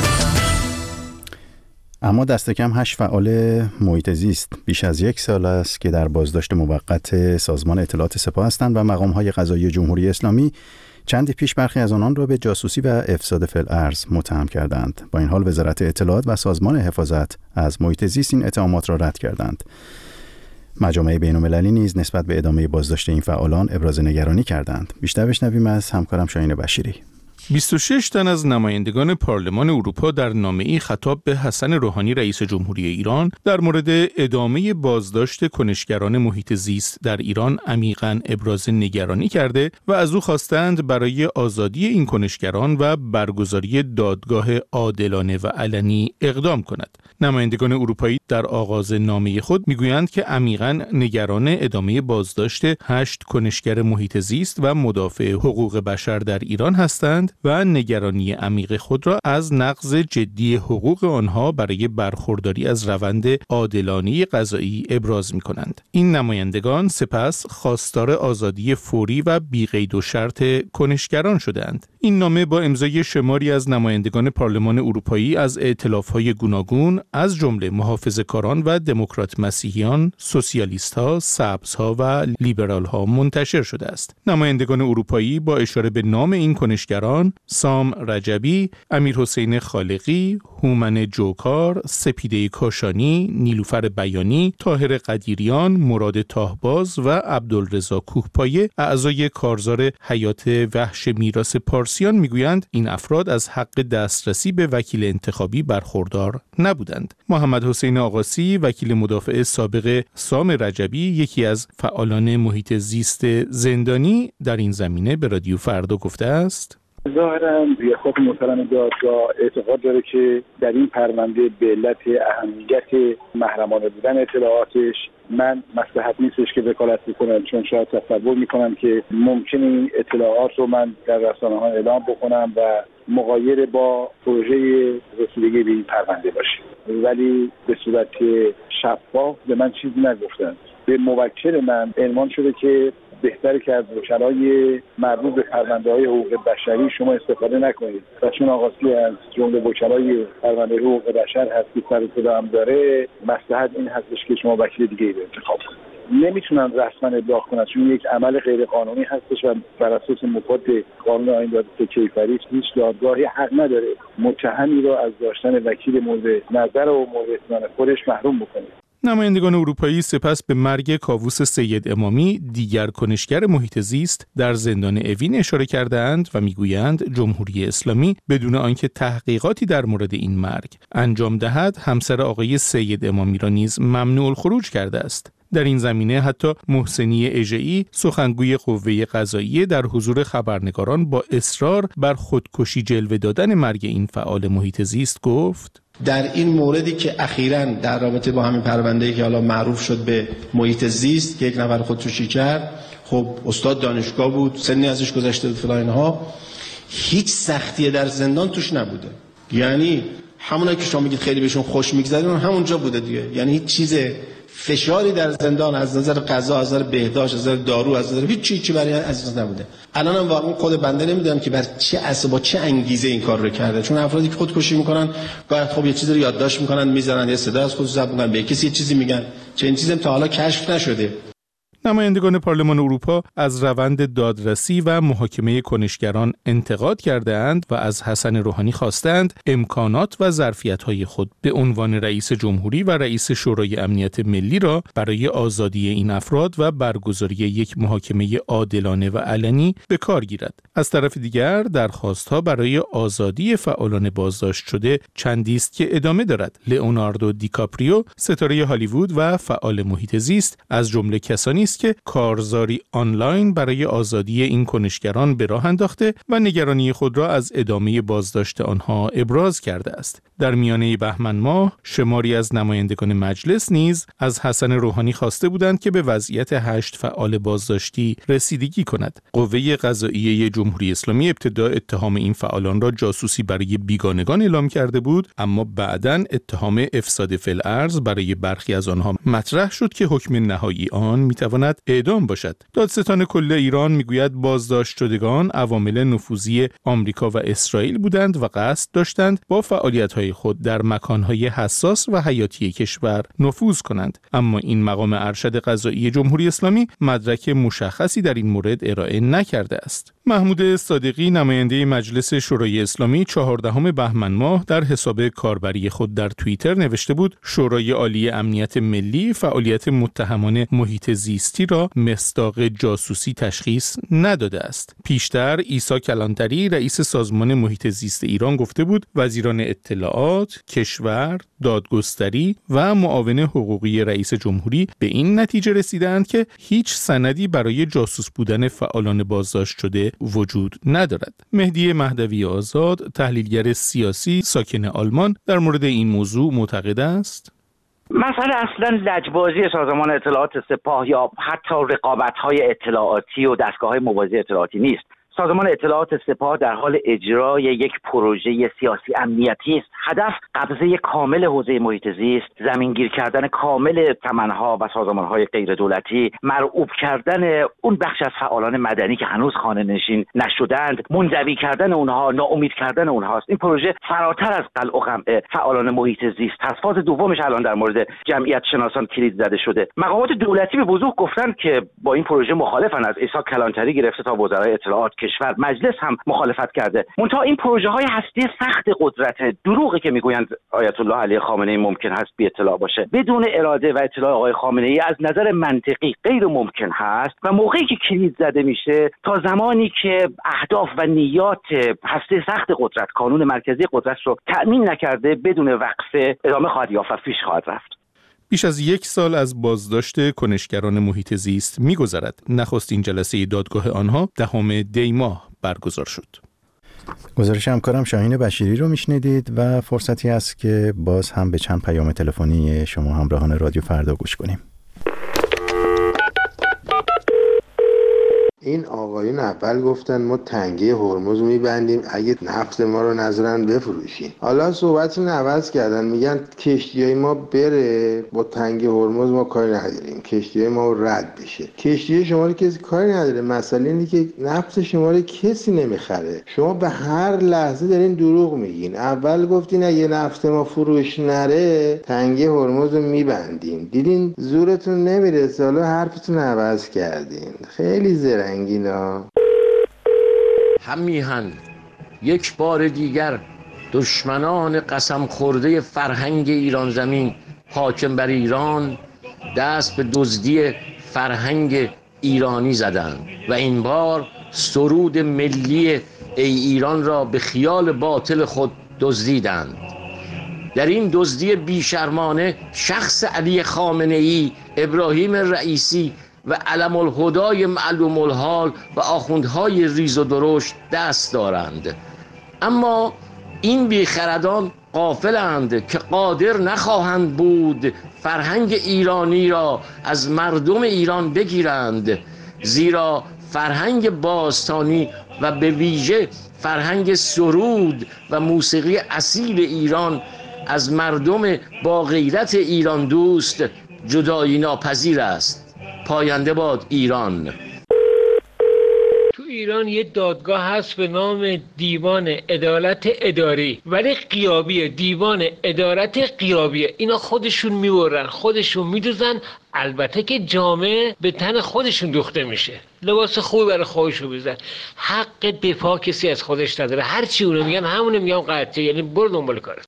اما دست کم هشت فعال محیط زیست بیش از یک سال است که در بازداشت موقت سازمان اطلاعات سپاه هستند و مقام‌های قضایی جمهوری اسلامی چندی پیش برخی از آنان را به جاسوسی و افساد فی‌الارض متهم کردند. با این حال وزارت اطلاعات و سازمان حفاظت از محیط زیست این اتهامات را رد کردند. مجامع بین‌المللی نیز نسبت به ادامه بازداشت این فعالان ابراز نگرانی کردند. بیشتر بشنویم از همکارم شاهین بشیری. بیست و شش تن از نمایندگان پارلمان اروپا در نامه‌ای خطاب به حسن روحانی رئیس جمهوری ایران در مورد ادامه بازداشت کنشگران محیط زیست در ایران عمیقاً ابراز نگرانی کرده و از او خواستند برای آزادی این کنشگران و برگزاری دادگاه عادلانه و علنی اقدام کند. نمایندگان اروپایی در آغاز نامه خود میگویند که عمیقاً نگران ادامه بازداشت هشت کنشگر محیط زیست و مدافع حقوق بشر در ایران هستند و نگرانی عمیق خود را از نقض جدی حقوق آنها برای برخورداری از روند عادلانه قضایی ابراز می‌کنند. این نمایندگان سپس خواستار آزادی فوری و بی‌قید و شرط کنشگران شدند. این نامه با امضای شماری از نمایندگان پارلمان اروپایی از ائتلاف‌های گوناگون از جمله محافظه‌کاران و دموکرات مسیحیان، سوسیالیست‌ها، سبزها و لیبرال‌ها منتشر شده است. نمایندگان اروپایی با اشاره به نام این کنشگران، سام رجبی، امیرحسین خالقی، هومن جوکار، سپیده کاشانی، نیلوفر بیانی، طاهر قدیریان، مراد تاهباز و عبدالرضا کوهپایه اعضای کارزار حیات وحش میراث پارسیان میگویند این افراد از حق دسترسی به وکیل انتخابی برخوردار نبودند. محمد حسین آقاسی، وکیل مدافع سابق سام رجبی، یکی از فعالان محیط زیست زندانی، در این زمینه به رادیو فردا گفته است: ظاهراً ریاست محترم دادگاه اعتقاد داره که در این پرونده به علت اهمیت محرمانه بودن اطلاعاتش من مصلحت نیستش که وکالت بکنم، چون شاید تصور میکنم که ممکنه این اطلاعات رو من در رسانه‌ها اعلام بکنم و مغایر با پروژه رسیدگی به این پرونده باشه، ولی به صورت شفاف به من چیزی نگفتن. به موکل من عنوان شده که بهتره که از وکلای مربوط به پرونده‌های حقوق بشری شما استفاده نکنید و چون آقاسی از جمله وکلای پرونده حقوق بشر هست که سر صدا هم داره، مصلحت این هستش که شما وکیل دیگه ای رو انتخاب کنید. نمیتونن رسما ابلاغ کنن چون یک عمل غیر قانونی هستش و بر اساس مفاد قانون آیین دادگستری کیفری هیچ دادگاهی حق نداره متهمی رو از داشتن وکیل مورد نظر و مورد اطمینان خودش محروم بکنه. نمایندگان اروپایی سپس به مرگ کاووس سید امامی، دیگر کنشگر محیط زیست، در زندان اوین اشاره کردند و میگویند جمهوری اسلامی بدون آنکه تحقیقاتی در مورد این مرگ انجام دهد، همسر آقای سید امامی را نیز ممنوع الخروج کرده است. در این زمینه حتی محسنی اژه‌ای، سخنگوی قوه قضاییه، در حضور خبرنگاران با اصرار بر خودکشی جلوه دادن مرگ این فعال محیط زیست گفت: در این موردی که اخیراً در رابطه با همین پرونده‌ای که حالا معروف شد به محیط زیست که یک نفر خودکشی کرد، خب استاد دانشگاه بود، سنی ازش گذشته بود فلان اینها، هیچ سختیه در زندان توش نبوده. یعنی همونایی که شما میگید خیلی بهشون خوش میگذره همونجا بوده دیگه. یعنی هیچ چیز فشاری در زندان از نظر قضا، از نظر بهداشت، از نظر دارو، از نظر هیچ چیزی برای عزیز نبوده. الان هم واقعا خود بنده نمیدونم که بر چه اساس با چه انگیزه این کار رو کرده، چون افرادی که خودکشی میکنن باید خب یه چیزی رو یادداشت میکنن، میذارن، یه صدا از خودشون ضبط میکنن، به کسی یه چیزی میگن، چه این چیزی تا حالا کشف نشده. نمایندگان پارلمان اروپا از روند دادرسی و محاکمه کنشگران انتقاد کرده‌اند و از حسن روحانی خواستند امکانات و ظرفیت‌های خود به عنوان رئیس جمهوری و رئیس شورای امنیت ملی را برای آزادی این افراد و برگزاری یک محاکمه عادلانه و علنی به کار گیرد. از طرف دیگر درخواست‌ها برای آزادی فعالان بازداشت شده چندی است که ادامه دارد. لئوناردو دیکاپریو، ستاره هالیوود و فعال محیط زیست، از جمله کسانی است که کارزاری آنلاین برای آزادی این کنشگران به راه انداخته و نگرانی خود را از ادامه بازداشت آنها ابراز کرده است. در میانه بهمن ماه شماری از نمایندگان مجلس نیز از حسن روحانی خواسته بودند که به وضعیت هشت فعال بازداشتی رسیدگی کند. قوه قضاییه جمهوری اسلامی ابتدا اتهام این فعالان را جاسوسی برای بیگانگان اعلام کرده بود، اما بعداً اتهام افساد فی الارض برای برخی از آنها مطرح شد که حکم نهایی آن میتواند اعدام باشد. دادستان کل ایران میگوید بازداشت شدگان عوامل نفوذی آمریکا و اسرائیل بودند و قصد داشتند با فعالیت‌های خود در مکان‌های حساس و حیاتی کشور نفوذ کنند، اما این مقام ارشد قضایی جمهوری اسلامی مدرک مشخصی در این مورد ارائه نکرده است. محمود صادقی، نماینده مجلس شورای اسلامی، چهاردهم بهمن ماه در حساب کاربری خود در توییتر نوشته بود شورای عالی امنیت ملی فعالیت متهمان محیط زیستی را مصداق جاسوسی تشخیص نداده است. پیشتر عیسی کلانتری، رئیس سازمان محیط زیست ایران، گفته بود وزیران اطلاعات، کشور، دادگستری و معاون حقوقی رئیس جمهوری به این نتیجه رسیدند که هیچ سندی برای جاسوس بودن فعالان بازداشت شده وجود ندارد. مهدی مهدوی آزاد، تحلیلگر سیاسی ساکن آلمان، در مورد این موضوع معتقد است: مسئله اصلا لجبازی سازمان اطلاعات سپاه یا حتی رقابت‌های اطلاعاتی و دستگاه‌های موازی اطلاعاتی نیست. سازمان اطلاعات سپاه در حال اجرای یک پروژه سیاسی امنیتی است. هدف قبضه کامل حوزه محیط زیست، زمینگیر کردن کامل سمنها و سازمانهای غیر دولتی، مرعوب کردن اون بخش از فعالان مدنی که هنوز خانه نشین نشدند، منزوی کردن اونها، ناامید کردن اونهاست. این پروژه فراتر از قلع و قمع فعالان محیط زیست هست. فاز دومش الان در مورد جمعیت شناسان کلید زده شده. مقامات دولتی به وضوح گفتن که با این پروژه مخالفن، از عیسی کلانتری گرفته تا وزرای اطلاعات کشور، مجلس هم مخالفت کرده. منتها این پروژه های هستی سخت قدرت، دروغی که میگویند آیت الله علی خامنه‌ای ممکن هست بی اطلاع باشه، بدون اراده و اطلاع آقای خامنه‌ای از نظر منطقی غیر ممکن هست و موقعی که کلید زده میشه تا زمانی که اهداف و نیات هستی سخت قدرت، کانون مرکزی قدرت رو تأمین نکرده، بدون وقفه ادامه خواهد یافت و پیش خواهد رفت. بیش از یک سال از بازداشت کنشگران محیط زیست می‌گذرد. نخستین جلسه دادگاه آنها دهم دی ماه برگزار شد. گزارش همکارم شاهین بشیری رو میشنیدید و فرصتی است که باز هم به چند پیام تلفنی شما همراهان رادیو فردا گوش کنیم. این آقایون اول گفتن ما تنگه هرمز میبندیم اگه نفت ما رو نظرن بفروشیم. حالا صحبتشون عوض کردن، میگن کشتیای ما بره، با تنگه هرمز ما کاری نداریم، کشتیای ما رد بشه. کشتی شما رو کسی کاری نداره، مسئله اینه که نفت شما رو کسی نمیخره. شما به هر لحظه دارین دروغ میگین. اول گفتین اگه نفت ما فروش نره تنگه هرمز رو میبندیم، دیدین زورتون نمیرسه، حالا حرفتون عوض کردین. خیلی زرنگ انگینا. هم میهن یک بار دیگر دشمنان قسم خورده فرهنگ ایران زمین حاکم بر ایران دست به دزدی فرهنگ ایرانی زدند و این بار سرود ملی ای ایران را به خیال باطل خود دزدیدند. در این دزدی بیشرمانه شخص علی خامنه‌ای، ابراهیم رئیسی و علم الهدای معلوم الحال و آخوندهای ریز و درشت دست دارند. اما این بیخردان غافلند که قادر نخواهند بود فرهنگ ایرانی را از مردم ایران بگیرند، زیرا فرهنگ باستانی و به ویژه فرهنگ سرود و موسیقی اصیل ایران از مردم با غیرت ایران دوست جدایی ناپذیر است. پاینده باد ایران. تو ایران یه دادگاه هست به نام دیوان عدالت اداری، ولی غیابیه، دیوان عدالت غیابیه. اینا خودشون میبرن، خودشون میدوزن، البته که جامعه به تن خودشون دوخته میشه، لباس خوبی برای خودشون بزن. حق دفاع کسی از خودش نداره، هر چی اونو میگن همونو میگم قطعه، یعنی برو دنبال کارت.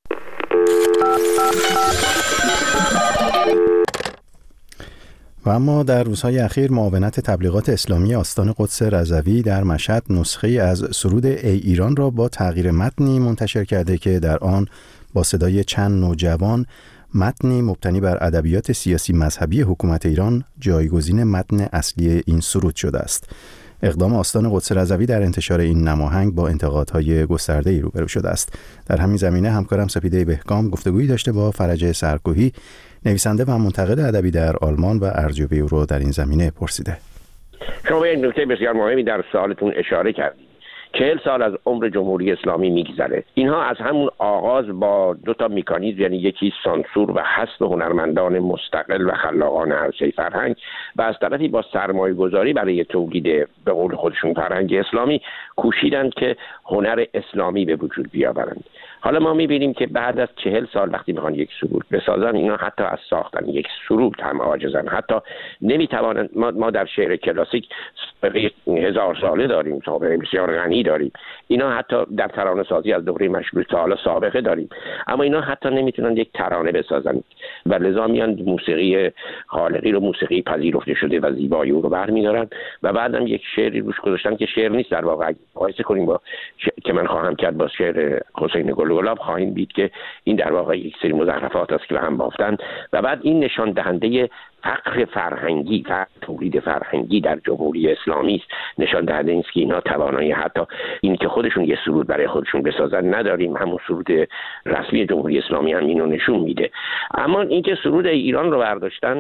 و اما در روزهای اخیر معاونت تبلیغات اسلامی آستان قدس رضوی در مشهد نسخه‌ای از سرود ای ایران را با تغییر متنی منتشر کرده که در آن با صدای چند نوجوان متنی مبتنی بر ادبیات سیاسی مذهبی حکومت ایران جایگزین متن اصلی این سرود شده است. اقدام آستان قدس رضوی در انتشار این نماهنگ با انتقادهای گسترده‌ای روبرو شده است. در همین زمینه همکارم سپیده بهکام گفتگویی داشته با فرج سرکوهی، نویسنده و منتقد ادبی در آلمان و ارجوبه او رو در این زمینه پرسیده. شما یک نکته بسیار مهمی در سوالتون اشاره کردید. چهل سال از عمر جمهوری اسلامی میگذره. اینها از همون آغاز با دو تا مکانیزم، یعنی یکی سانسور و حذف هنرمندان مستقل و خلاقان عرصه فرهنگ و از طرفی با سرمایه گذاری برای تولید به قول خودشون فرهنگ اسلامی کوشیدند که هنر اسلامی به وجود بیاورند. حالا ما میبینیم که بعد از چهل سال وقتی میخوان یک سرود بسازن، اینا حتی از ساختن یک سرود هم عاجزن. حتی نمیتوانند. ما, ما در شعر کلاسیک سابقه هزار ساله داریم، سابقه بسیار غنی داریم. اینا حتی در ترانه سازی از دوره مشروطه حالا سابقه داریم، اما اینا حتی نمیتونن یک ترانه بسازن و لذا میان موسیقی خالقی رو، موسیقی پذیرفته شده و زیبایی رو برمی‌دارن و بعدم یک شعری روش گذاشتن که شعر نیست. در واقع مقایسه کنیم با ش... که من خواهم کرد با شعر حسین گلاب، خواهیم دید که این در واقع یک سری مزخرفات است که هم بافتن و بعد این نشان دهنده فقر فرهنگی و تولید فرهنگی در جمهوری اسلامی است. نشان دهنده است که اینا توانایی حتی این که خودشون یه سرود برای خودشون بسازن نداریم. همون سرود رسمی جمهوری اسلامی هم اینو نشون میده. اما اینکه سرود ایران رو برداشتن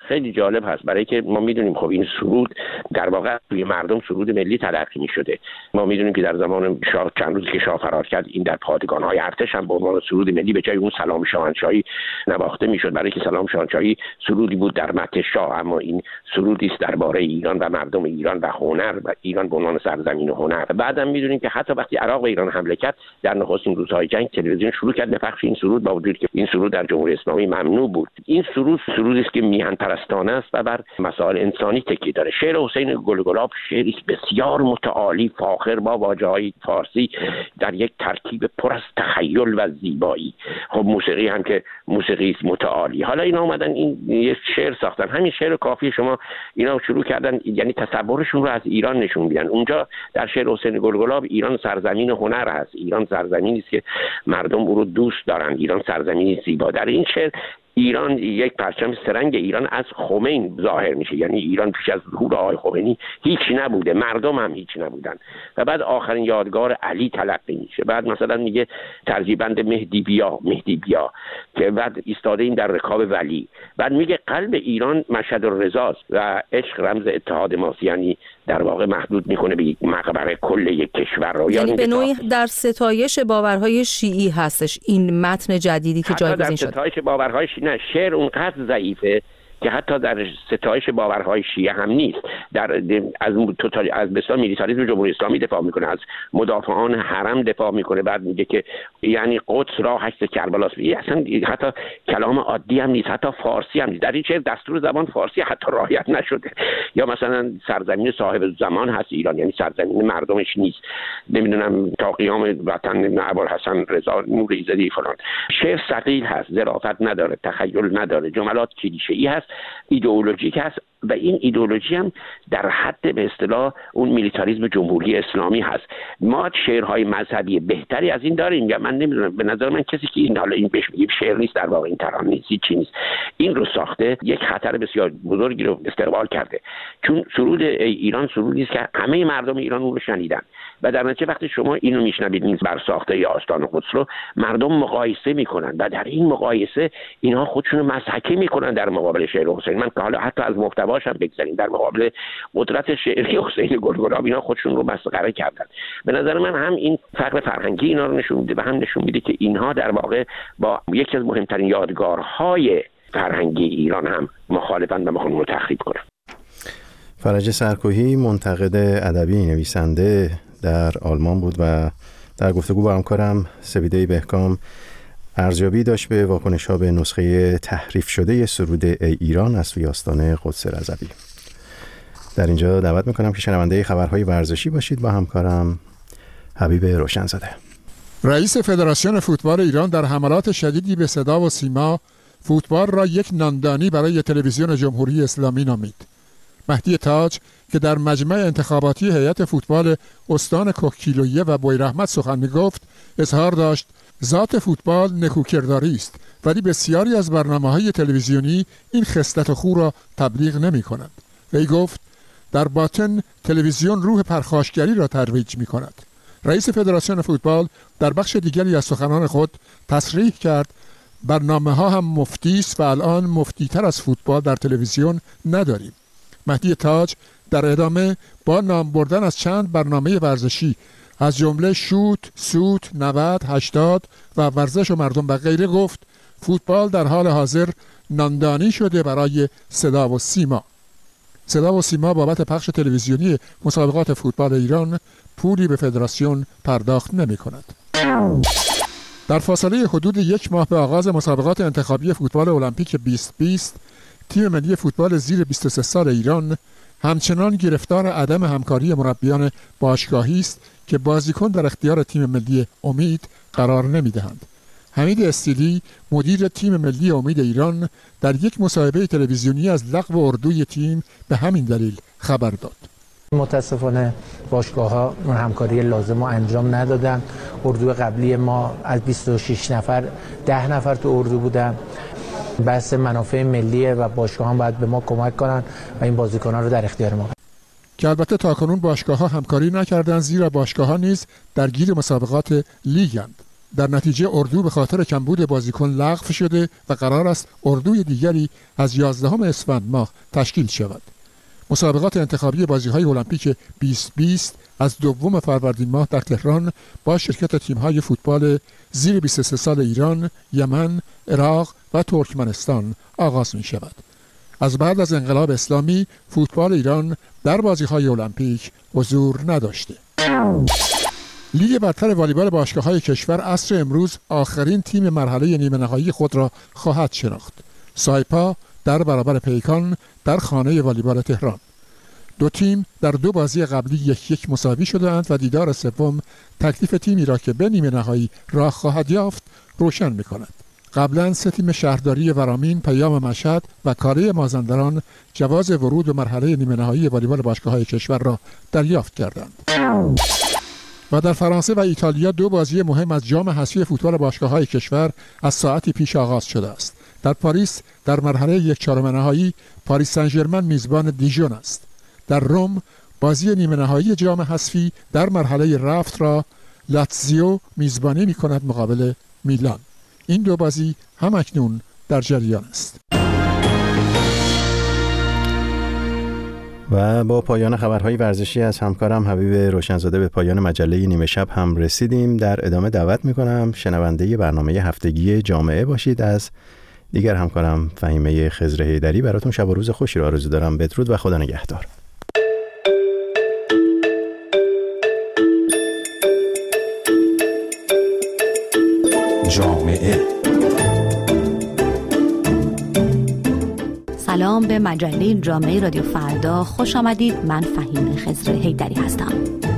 خیلی جالب هست، برای که ما میدونیم خب این سرود در واقع توی مردم سرود ملی تلقی میشده. ما میدونیم که در زمان شاه چند روزی که شاه فرار کرد این در پادگان‌های ارتش هم به عنوان سرود ملی به جای اون سلام شاهنشاهی نواخته میشد، برای که سلام شاهنشاهی سرودی بود در مدح شاه، اما این سرودی است درباره ایران و مردم ایران و هنر و ایران به عنوان سرزمین هنر. بعدم میدونیم که حتی وقتی عراق به ایران حمله کرد در نخستین روزهای جنگ تلویزیون شروع کرد به پخش این سرود، با وجودی که این سرود در جمهوری اسلامی ممنوع بود. این سرود سرودی است که میهن پرستانه است و بر مسائل انسانی تکیه داره. شعر حسین گلگلاب شعری بسیار متعالی، فاخر با واژه‌های فارسی در یک ترکیب پر از تخیل و زیبایی. خب موسیقی هم که موسیقی متعالی. حالا اینا اومدن این یک شعر ساختن، همین شعر کافی شما اینا شروع کردن یعنی تصورشون رو از ایران نشون میدن. اونجا در شعر حسین گلگلاب ایران سرزمین هنر هست، ایران سرزمینی است که مردم او رو دوست دارن، ایران سرزمینی زیبا. در این شعر ایران یک پرچم سرنگ ایران از خمین ظاهر میشه، یعنی ایران پیش از ظهور آقای خمینی هیچی نبوده، مردم هم هیچ نبودن. و بعد آخرین یادگار علی تلقی میشه. بعد مثلا میگه ترجیبند مهدی بیا مهدی بیا که بعد ایستاده این در رکاب ولی. بعد میگه قلب ایران مشهد الرضاست و عشق رمز اتحاد ماست، یعنی در واقع محدود میکنه به یک مقبره کل یک کشور رو. یعنی به نوعی در ستایش باورهای شیعی هستش این متن جدیدی که جایگزین شد. در ستایش باورهای شیعی نه، شعر اونقدر ضعیفه که حتی در ستایش باورهای شیعه هم نیست. در از توتال از بسیار میلیتاریسم جمهوری اسلامی دفاع میکنه، از مدافعان حرم دفاع میکنه. بعد میگه که یعنی قدس را هشت کربلاست. اصلا حتی کلام عادی هم نیست، حتی فارسی هم نیست. در این شعر دستور زبان فارسی حتی رعایت نشده. یا مثلا سرزمین صاحب زمان هست ایران، یعنی سرزمین مردمش نیست. نمیدونم تا قیام وطن ابوالحسن رضا نور ایزدی فلان. شعر ثقیل هست، ظرافت نداره، تخیل نداره، جملات کلیشه‌ای هست، ایدئولوژیک هست و این ایدئولوژی هم در حد به اصطلاح اون میلیتاریسم جمهوری اسلامی هست. ما شعرهای مذهبی بهتری از این داریم یا من نمیدونم. به نظر من کسی که این حالا این بهش میگه شعر نیست، در واقع این ترانه نیست، هیچ چیز نیست، این رو ساخته یک خطر بسیار بزرگی رو استقبال کرده. چون سرود ایران سرودی است که همه مردم ایران اون رو شنیدن و در نتیجه وقتی شما اینو میشنوید نیز بر ساخته یا آستان قدس رو مردم مقایسه میکنن و در این مقایسه اینها خودشون رو مضحکه میکنن در مقابل شعر حسین. من که حالا حتی از محتواش هم بگذاریم، در مقابل قدرت شعری حسین گلگلاب اینا خودشون رو مسخره کردن. به نظر من هم این فقر فرهنگی اینا رو نشون میده و هم نشون میده که اینها در واقع با یکی از مهمترین یادگارهای فرهنگی ایران هم مخالفن و میخوان اون رو تخریب کنن. فرج سرکوهی منتقد ادبی نویسنده در آلمان بود و در گفتگو با همکارم سویده بهکام ارزیابی داشت به واکنش‌ها به نسخه تحریف شده سرود ای ایران از سوی آستان قدس رضوی. در اینجا دعوت میکنم که شنونده خبرهای ورزشی باشید با همکارم حبیب روشنزاده. رئیس فدراسیون فوتبال ایران در حملات شدیدی به صدا و سیما فوتبال را یک ناندانی برای تلویزیون جمهوری اسلامی نامید. مهدی تاج که در مجمع انتخاباتی هیئت فوتبال استان کوکیلویه و بویراحمد سخن می‌گفت، اظهار داشت ذات فوتبال نکوکرداری است، ولی بسیاری از برنامه‌های تلویزیونی این خصلت خو را تبلیغ نمی‌کنند. وی گفت در باطن تلویزیون روح پرخاشگری را ترویج می‌کند. رئیس فدراسیون فوتبال در بخش دیگری از سخنان خود تصریح کرد برنامه‌ها هم مفتی است و الان مفتی‌تر از فوتبال در تلویزیون نداریم. مهدی تاج در ادامه با نام بردن از چند برنامه ورزشی از جمله شوت، سوت، نود، هشتاد و ورزش و مردم و غیره گفت فوتبال در حال حاضر ناندانی شده برای صدا و سیما. صدا و سیما بابت پخش تلویزیونی مسابقات فوتبال ایران پولی به فدراسیون پرداخت نمی کند. در فاصله حدود یک ماه به آغاز مسابقات انتخابی فوتبال المپیک بیست بیست تیم ملی فوتبال زیر بیست و سه سال ایران همچنان گرفتار عدم همکاری مربیان باشگاهی است که بازیکن در اختیار تیم ملی امید قرار نمی‌دهند. حمید استیلی مدیر تیم ملی امید ایران در یک مصاحبه تلویزیونی از لغو اردوی تیم به همین دلیل خبر داد. متاسفانه باشگاه‌ها همکاری لازم رو انجام ندادن. اردو قبلی ما از بیست و شش نفر ده نفر تو اردو بودن. بحث منافع ملیه و باشگاه‌ها باید به ما کمک کنن و این بازیکنان رو در اختیار ما. که البته تاکنون باشگاه‌ها همکاری نکردند، زیرا باشگاه‌ها نیز درگیر مسابقات لیگند. در نتیجه اردو به خاطر کمبود بازیکن لغو شده و قرار است اردوی دیگری از یازدهم اسفند ماه تشکیل شود. مسابقات انتخابی بازی‌های المپیک بیست بیست از دوم فروردین ماه در تهران با شرکت تیم‌های فوتبال زیر بیست و سه سال ایران، یمن، عراق و ترکمنستان آغاز می‌شود. از بعد از انقلاب اسلامی فوتبال ایران در بازی‌های المپیک حضور نداشته. لیگ برتر والیبال باشگاه‌های کشور عصر امروز آخرین تیم مرحله نیمه نهایی خود را خواهد شناخت. سایپا در برابر پیکان در خانه والیبال تهران. دو تیم در دو بازی قبلی یک یک مساوی شدند و دیدار سوم تکلیف تیمی را که به نیمه نهایی راه خواهد یافت روشن می‌کند. قبلا سه تیم شهرداری ورامین، پیام مشهد و کاره مازندران جواز ورود به مرحله نیمه نهایی والیبال باشگاه‌های کشور را دریافت کردند. و در فرانسه و ایتالیا دو بازی مهم از جام حذفی فوتبال باشگاه‌های کشور از ساعتی پیش آغاز شده است. در پاریس در مرحله یک چهارم نهایی پاریس سن ژرمن میزبان دیژون است. در روم بازی نیمه نهایی جام حذفی در مرحله رفت را لاتزیو میزبانی می‌کند مقابل میلان. این دو بازی هم اکنون در جریان است. و با پایان خبرهای ورزشی از همکارم حبیب روشنزاده به پایان مجله نیمه شب هم رسیدیم. در ادامه دعوت میکنم شنونده برنامه هفتگی جامعه باشید. از دیگر همکارم فهیمه خضر حیدری براتون شب و روز خوشی را آرزو دارم. بدرود و خدا نگهدار. جامعه. سلام به مجله جامعه رادیو فردا، خوش آمدید. من فهیمه خضر حیدری هستم.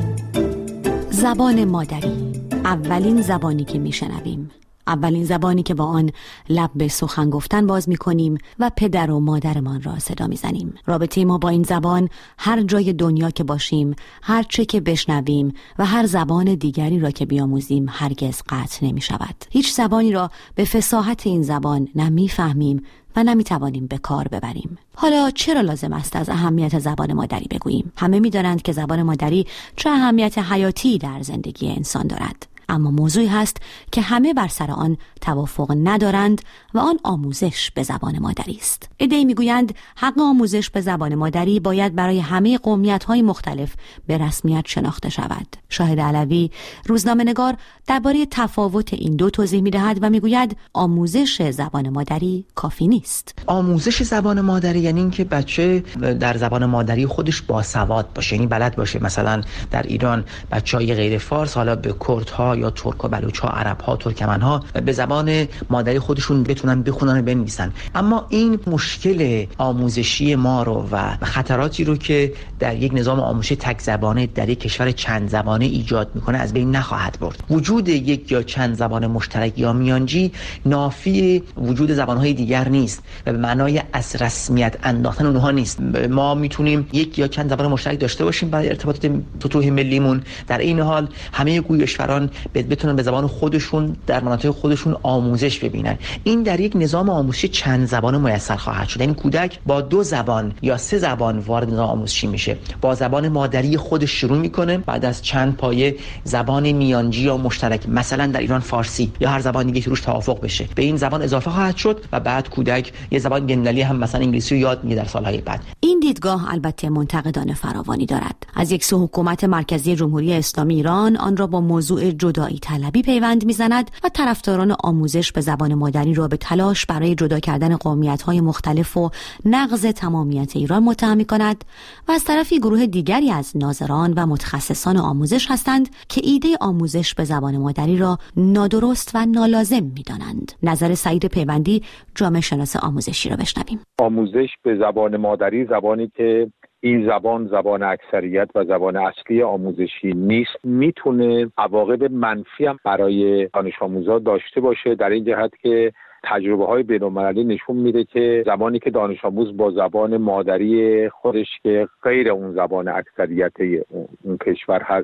زبان مادری، اولین زبانی که میشنویم، اولین زبانی که با آن لب به سخن گفتن باز میکنیم و پدر و مادرمان را صدا میزنیم. رابطه ما با این زبان هر جای دنیا که باشیم، هر چه که بشنویم و هر زبان دیگری را که بیاموزیم هرگز قطع نمیشود. هیچ زبانی را به فصاحت این زبان نمیفهمیم و نمیتوانیم به کار ببریم. حالا چرا لازم است از اهمیت زبان مادری بگوییم؟ همه میدانند که زبان مادری چه اهمیت حیاتی در زندگی انسان دارد. اما موضوعی هست که همه بر سر آن توافق ندارند و آن آموزش به زبان مادری است. عده‌ای میگویند حق آموزش به زبان مادری باید برای همه قومیت‌های مختلف به رسمیت شناخته شود. شاهد علوی، روزنامه‌نگار، درباره تفاوت این دو توضیح می‌دهد و میگوید آموزش زبان مادری کافی نیست. آموزش زبان مادری یعنی اینکه بچه در زبان مادری خودش باسواد باشه، یعنی بلد باشه. مثلا در ایران بچه‌های غیر فارس حالا به کردها یا ترک و بلوچ‌ها، عرب‌ها، ترکمن‌ها به زبان مادری خودشون بتونن بخونن و بنویسن. اما این مشکل آموزشی ما رو و خطراتی رو که در یک نظام آموزشی تک زبانه در یک کشور چند زبانه ایجاد میکنه از بین نخواهد برد. وجود یک یا چند زبان مشترک یا میانجی نافی وجود زبان‌های دیگر نیست و به معنای از رسمیت انداختن اونها نیست. ما میتونیم یک یا چند زبان مشترک داشته باشیم برای ارتباطات سطوح ملیمون، در این حال همه گویشوران بتونن به زبان خودشون در مناطق خودشون آموزش ببینن. این در یک نظام آموزشی چند زبانه میسر خواهد شد. یعنی کودک با دو زبان یا سه زبان وارد نظام آموزشی میشه. با زبان مادری خودش شروع میکنه، بعد از چند پایه زبان میانجی یا مشترک، مثلا در ایران فارسی یا هر زبان دیگه که روش توافق بشه، به این زبان اضافه خواهد شد و بعد کودک یه زبان بین‌المللی هم مثلا انگلیسی رو یاد میگیره در سالهای بعد. این دیدگاه البته منتقدان فراوانی دارد. از یک سو حکومت مرکزی جمهوری اسلامی ایران آن را با موضوع جدایی طلبی پیوند میزند و طرفداران آموزش به زبان مادری را به تلاش برای جدا کردن قومیت‌های مختلف و نقض تمامیت ایران متهم می‌کند و از طرفی گروه دیگری از ناظران و متخصصان آموزش هستند که ایده آموزش به زبان مادری را نادرست و نالازم می‌دانند. نظر سعید پیوندی، جامعه شناس آموزشی را بشنویم. آموزش به زبان مادری، زبانی که این زبان زبان اکثریت و زبان اصلی آموزشی نیست، میتونه عواقب منفی هم برای دانش آموزا داشته باشه، در این جهت که تجربه های بین‌المللی نشون میده که زبانی که دانش آموز با زبان مادری خودش که غیر اون زبان اکثریت اون کشور هست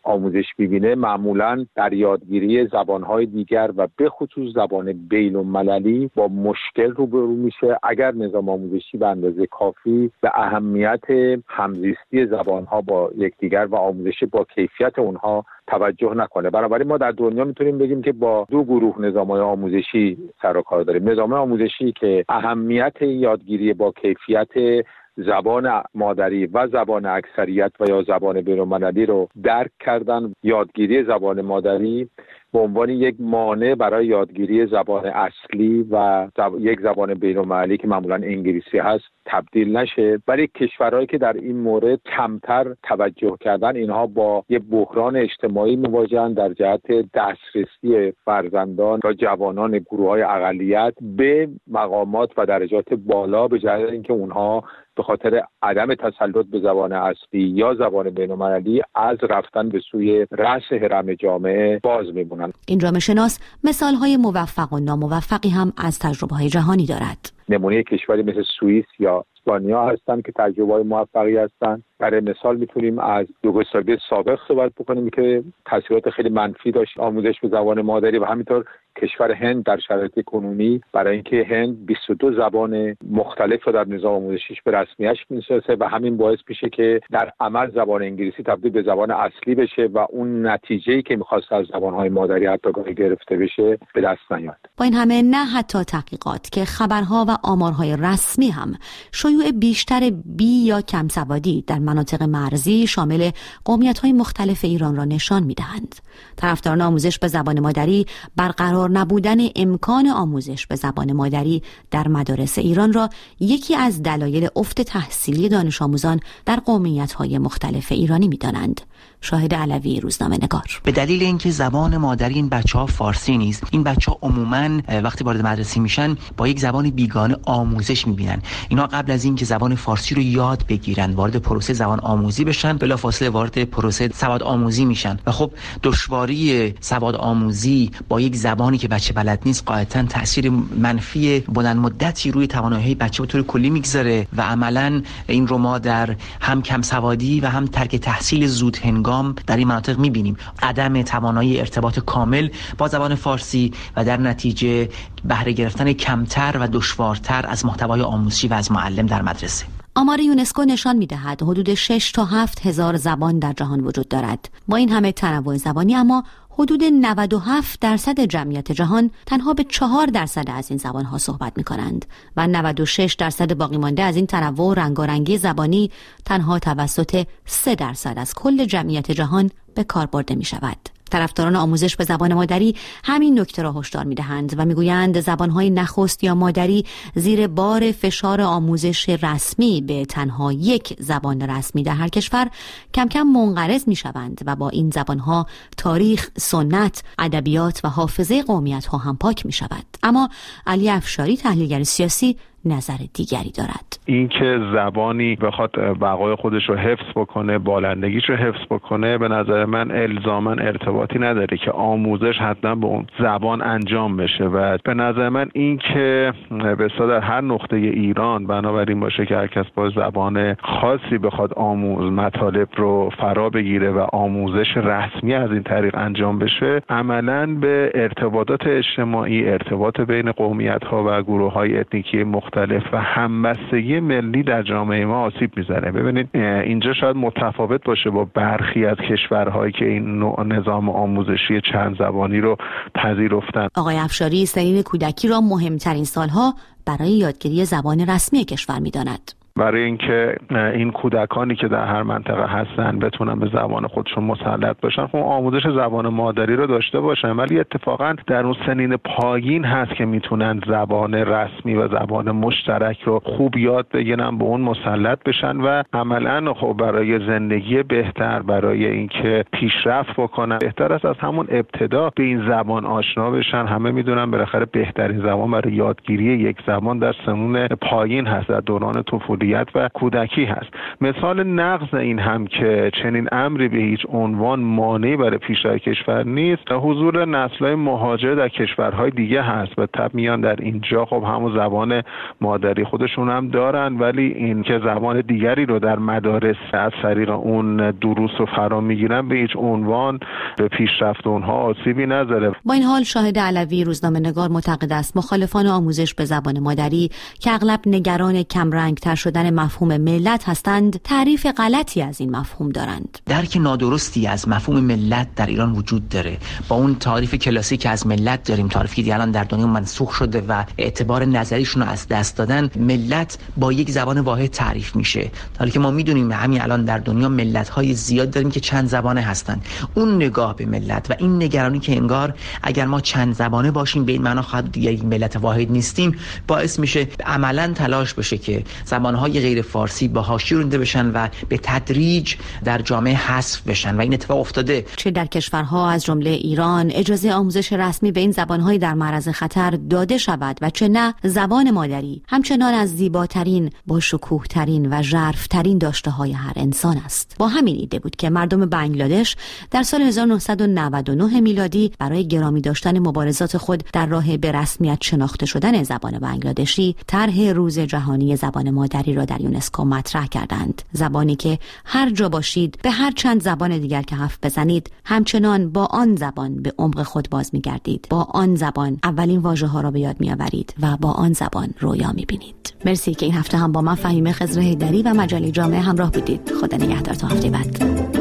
آموزش می‌بینه معمولاً در یادگیری زبان‌های دیگر و به خصوص زبان بین‌المللی با مشکل روبرو میشه اگر نظام آموزشی به اندازه کافی به اهمیت همزیستی زبان‌ها با یکدیگر و آموزش با کیفیت اونها توجه نکنه. بنابراین ما در دنیا میتونیم بگیم که با دو گروه نظام‌های آموزشی سر و کار داریم. نظام آموزشی که اهمیت یادگیری با کیفیت زبان مادری و زبان اکثریت و یا زبان بین‌المللی رو درک کردن، یادگیری زبان مادری به عنوان یک مانع برای یادگیری زبان اصلی و زب... یک زبان بین‌المللی که معمولاً انگلیسی هست تبدیل نشه. ولی کشورهایی که در این مورد کمتر توجه کردن، اینها با یک بحران اجتماعی مواجهن در جهت دسترسی فرزندان و جوانان گروه‌های اقلیت به مقامات و درجات بالا، به جهت اینکه اونها به خاطر عدم تسلط به زبان اصلی یا زبان بین‌المللی از رفتن به سوی رأس هرم جامعه باز میمونن. این جامعه شناس مثال‌های موفق و ناموفقی هم از تجربه‌های جهانی دارد. نمونه کشوری مثل سوئیس یا اسپانیا هستن که تجربه‌های موفقی هستن. برای مثال میتونیم از یوگسلاوی سابق صحبت بکنیم که تاثیرات خیلی منفی داشت آموزش به زبان مادری، و همینطور کشور هند در شرایط کنونی برای اینکه هند بیست و دو زبان مختلف رو در نظام آموزشیش به رسمیت میشناسه و همین باعث میشه که در عمل زبان انگلیسی تبدیل به زبان اصلی بشه و اون نتیجه‌ای که می‌خواست از زبان‌های مادری حتی گاهی گرفته بشه به دست نیاد. با این همه نه حتی تحقیقات که خبرها و آمارهای رسمی هم شیوع بیشتر بی یا کم سوادی در مناطق مرزی شامل قومیت‌های مختلف ایران را نشان می‌دهند. طرفداران آموزش به زبان مادری برقرار نبودن امکان آموزش به زبان مادری در مدارس ایران را یکی از دلایل افت تحصیلی دانش آموزان در قومیت‌های مختلف ایرانی می‌دانند. شاهد علوی، روزنامه نگار. به دلیل اینکه زبان مادری این بچه‌ها فارسی نیست، این بچه‌ها عموماً وقتی وارد مدرسه میشن با یک زبان بیگانه آموزش می‌بینن. اینا قبل از اینکه زبان فارسی رو یاد بگیرن، وارد پروسه زبان آموزی بشن، بلافاصله وارد پروسه سواد آموزی میشن و خب دشواری سواد آموزی با یک زبانی که بچه بلد نیست قاعدتاً تأثیر منفی بلند مدتی روی توانایی‌های بچه به طور کلی میگذاره و عملاً این رو ما در هم کم سوادی و هم ترک تحصیل زود هنگام در این مناطق می‌بینیم. عدم توانایی ارتباط کامل با زبان فارسی و در نتیجه بهره گرفتن کمتر و دشوارتر از محتوای آموزشی و از معلم در مدرسه. آمار یونسکو نشان می‌دهد حدود شش تا هفت هزار زبان در جهان وجود دارد. با این همه تنوع زبانی اما حدود نود و هفت درصد جمعیت جهان تنها به چهار درصد از این زبان‌ها صحبت می‌کنند و نود و شش درصد باقی مانده از این تنوع و رنگارنگی زبانی تنها توسط سه درصد از کل جمعیت جهان به کار برده می‌شود. طرفداران آموزش به زبان مادری همین نکته را هشدار می‌دهند و می‌گویند زبان‌های نخست یا مادری زیر بار فشار آموزش رسمی به تنها یک زبان رسمی در هر کشور کم کم منقرض می‌شوند و با این زبان‌ها تاریخ، سنت، ادبیات و حافظه قومیت‌ها هم پاک می‌شود. اما علی افشاری، تحلیلگر سیاسی، نظر دیگری دارد. این که زبانی بخواد بقای خودش رو حفظ بکنه، بالندگیش رو حفظ بکنه، به نظر من الزاماً ارتباطی نداره که آموزش حتما به اون زبان انجام بشه و به نظر من این که به اصطلاح در هر نقطه ایران بنابراین باشه که هر کس با زبان خاصی بخواد آموز مطالب رو فرا بگیره و آموزش رسمی از این طریق انجام بشه، عملاً به ارتباطات اجتماعی، ارتباط بین قومیت‌ها و گروه‌های اتنیکی مختلف و همبستگی ملی در جامعه ما آسیب میزنه. ببینید اینجا شاید متفاوت باشه با برخی از کشورهایی که این نوع نظام آموزشی چند زبانی رو پذیرفتن. آقای افشاری سنین کودکی را مهمترین سالها برای یادگیری زبان رسمی کشور می‌داند. برای اینکه این کودکانی که در هر منطقه هستن بتونن به زبان خودشون مسلط باشن، خب آموزش زبان مادری رو داشته باشن، ولی اتفاقا در اون سنین پایین هست که میتونن زبان رسمی و زبان مشترک رو خوب یاد بگیرن، به اون مسلط بشن و عملاً خب برای زندگی بهتر، برای اینکه پیشرفت بکنن، بهتر است از همون ابتدا به این زبان آشنا بشن. همه میدونن بالاخره بهترین زبان برای یادگیری یک زبان در سنین پایین هست، در دوران طفولی طفولیت و کودکی هست. مثال نقض این هم که چنین امری به هیچ عنوان مانعی برای پیشرفت کشور نیست، حضور نسل‌های مهاجر در کشورهای دیگه هست و طب میان در اینجا خب همون زبان مادری خودشون هم دارن، ولی این که زبان دیگری رو در مدارس از طریق اون دروس رو فرا میگیرن به هیچ عنوان به پیشرفت اونها آسیبی نداره. با این حال شاهد علوی روزنامه‌نگار معتقد است مخالفان آموزش به زبان مادری که اغلب نگران کمرنگ‌تر شدن مفهوم ملت هستند، تعریف غلطی از این مفهوم دارند. درک نادرستی از مفهوم ملت در ایران وجود داره. با اون تعریف کلاسیک از ملت داریم، تعریفی که الان در دنیا منسوخ شده و اعتبار نظریشون رو از دست دادن. ملت با یک زبان واحد تعریف میشه، حالی که ما میدونیم همین الان در دنیا ملت‌های زیاد داریم که چند زبانه هستن. اون نگاه به ملت و این نگرانی که انگار اگر ما چند زبانه باشیم به این معنا خواهد دیگه یک ملت واحد نیستیم، باعث میشه عملاً تلاش بشه که زبان‌های غیر فارسی با حاشیه رانده بشن و به تدریج در جامعه حذف بشن و این اتفاق افتاده. چه در کشورها از جمله ایران اجازه آموزش رسمی به این زبان‌های در معرض خطر داده شود و چه نه، زبان مادری همچنان از زیباترین، با شکوه‌ترین و ژرف‌ترین داشته‌های هر انسان است. با همین ایده بود که مردم بنگلادش در سال هزار و نهصد و نود و نه میلادی برای گرامی داشتن مبارزات خود در راه به رسمیت شناخته شدن زبان بنگلادشی، طرح روز جهانی زبان مادری را در یونسکو مطرح کردند. زبانی که هر جا باشید، به هر چند زبان دیگر که حرف بزنید، همچنان با آن زبان به عمق خود باز می‌گردید. با آن زبان اولین واژه‌ها را به یاد می‌آورید و با آن زبان رویا می‌بینید. مرسی که این هفته هم با من فهیمه خضر حیدری و مجله جامعه همراه بودید. خدا نگهدار تا هفته بعد.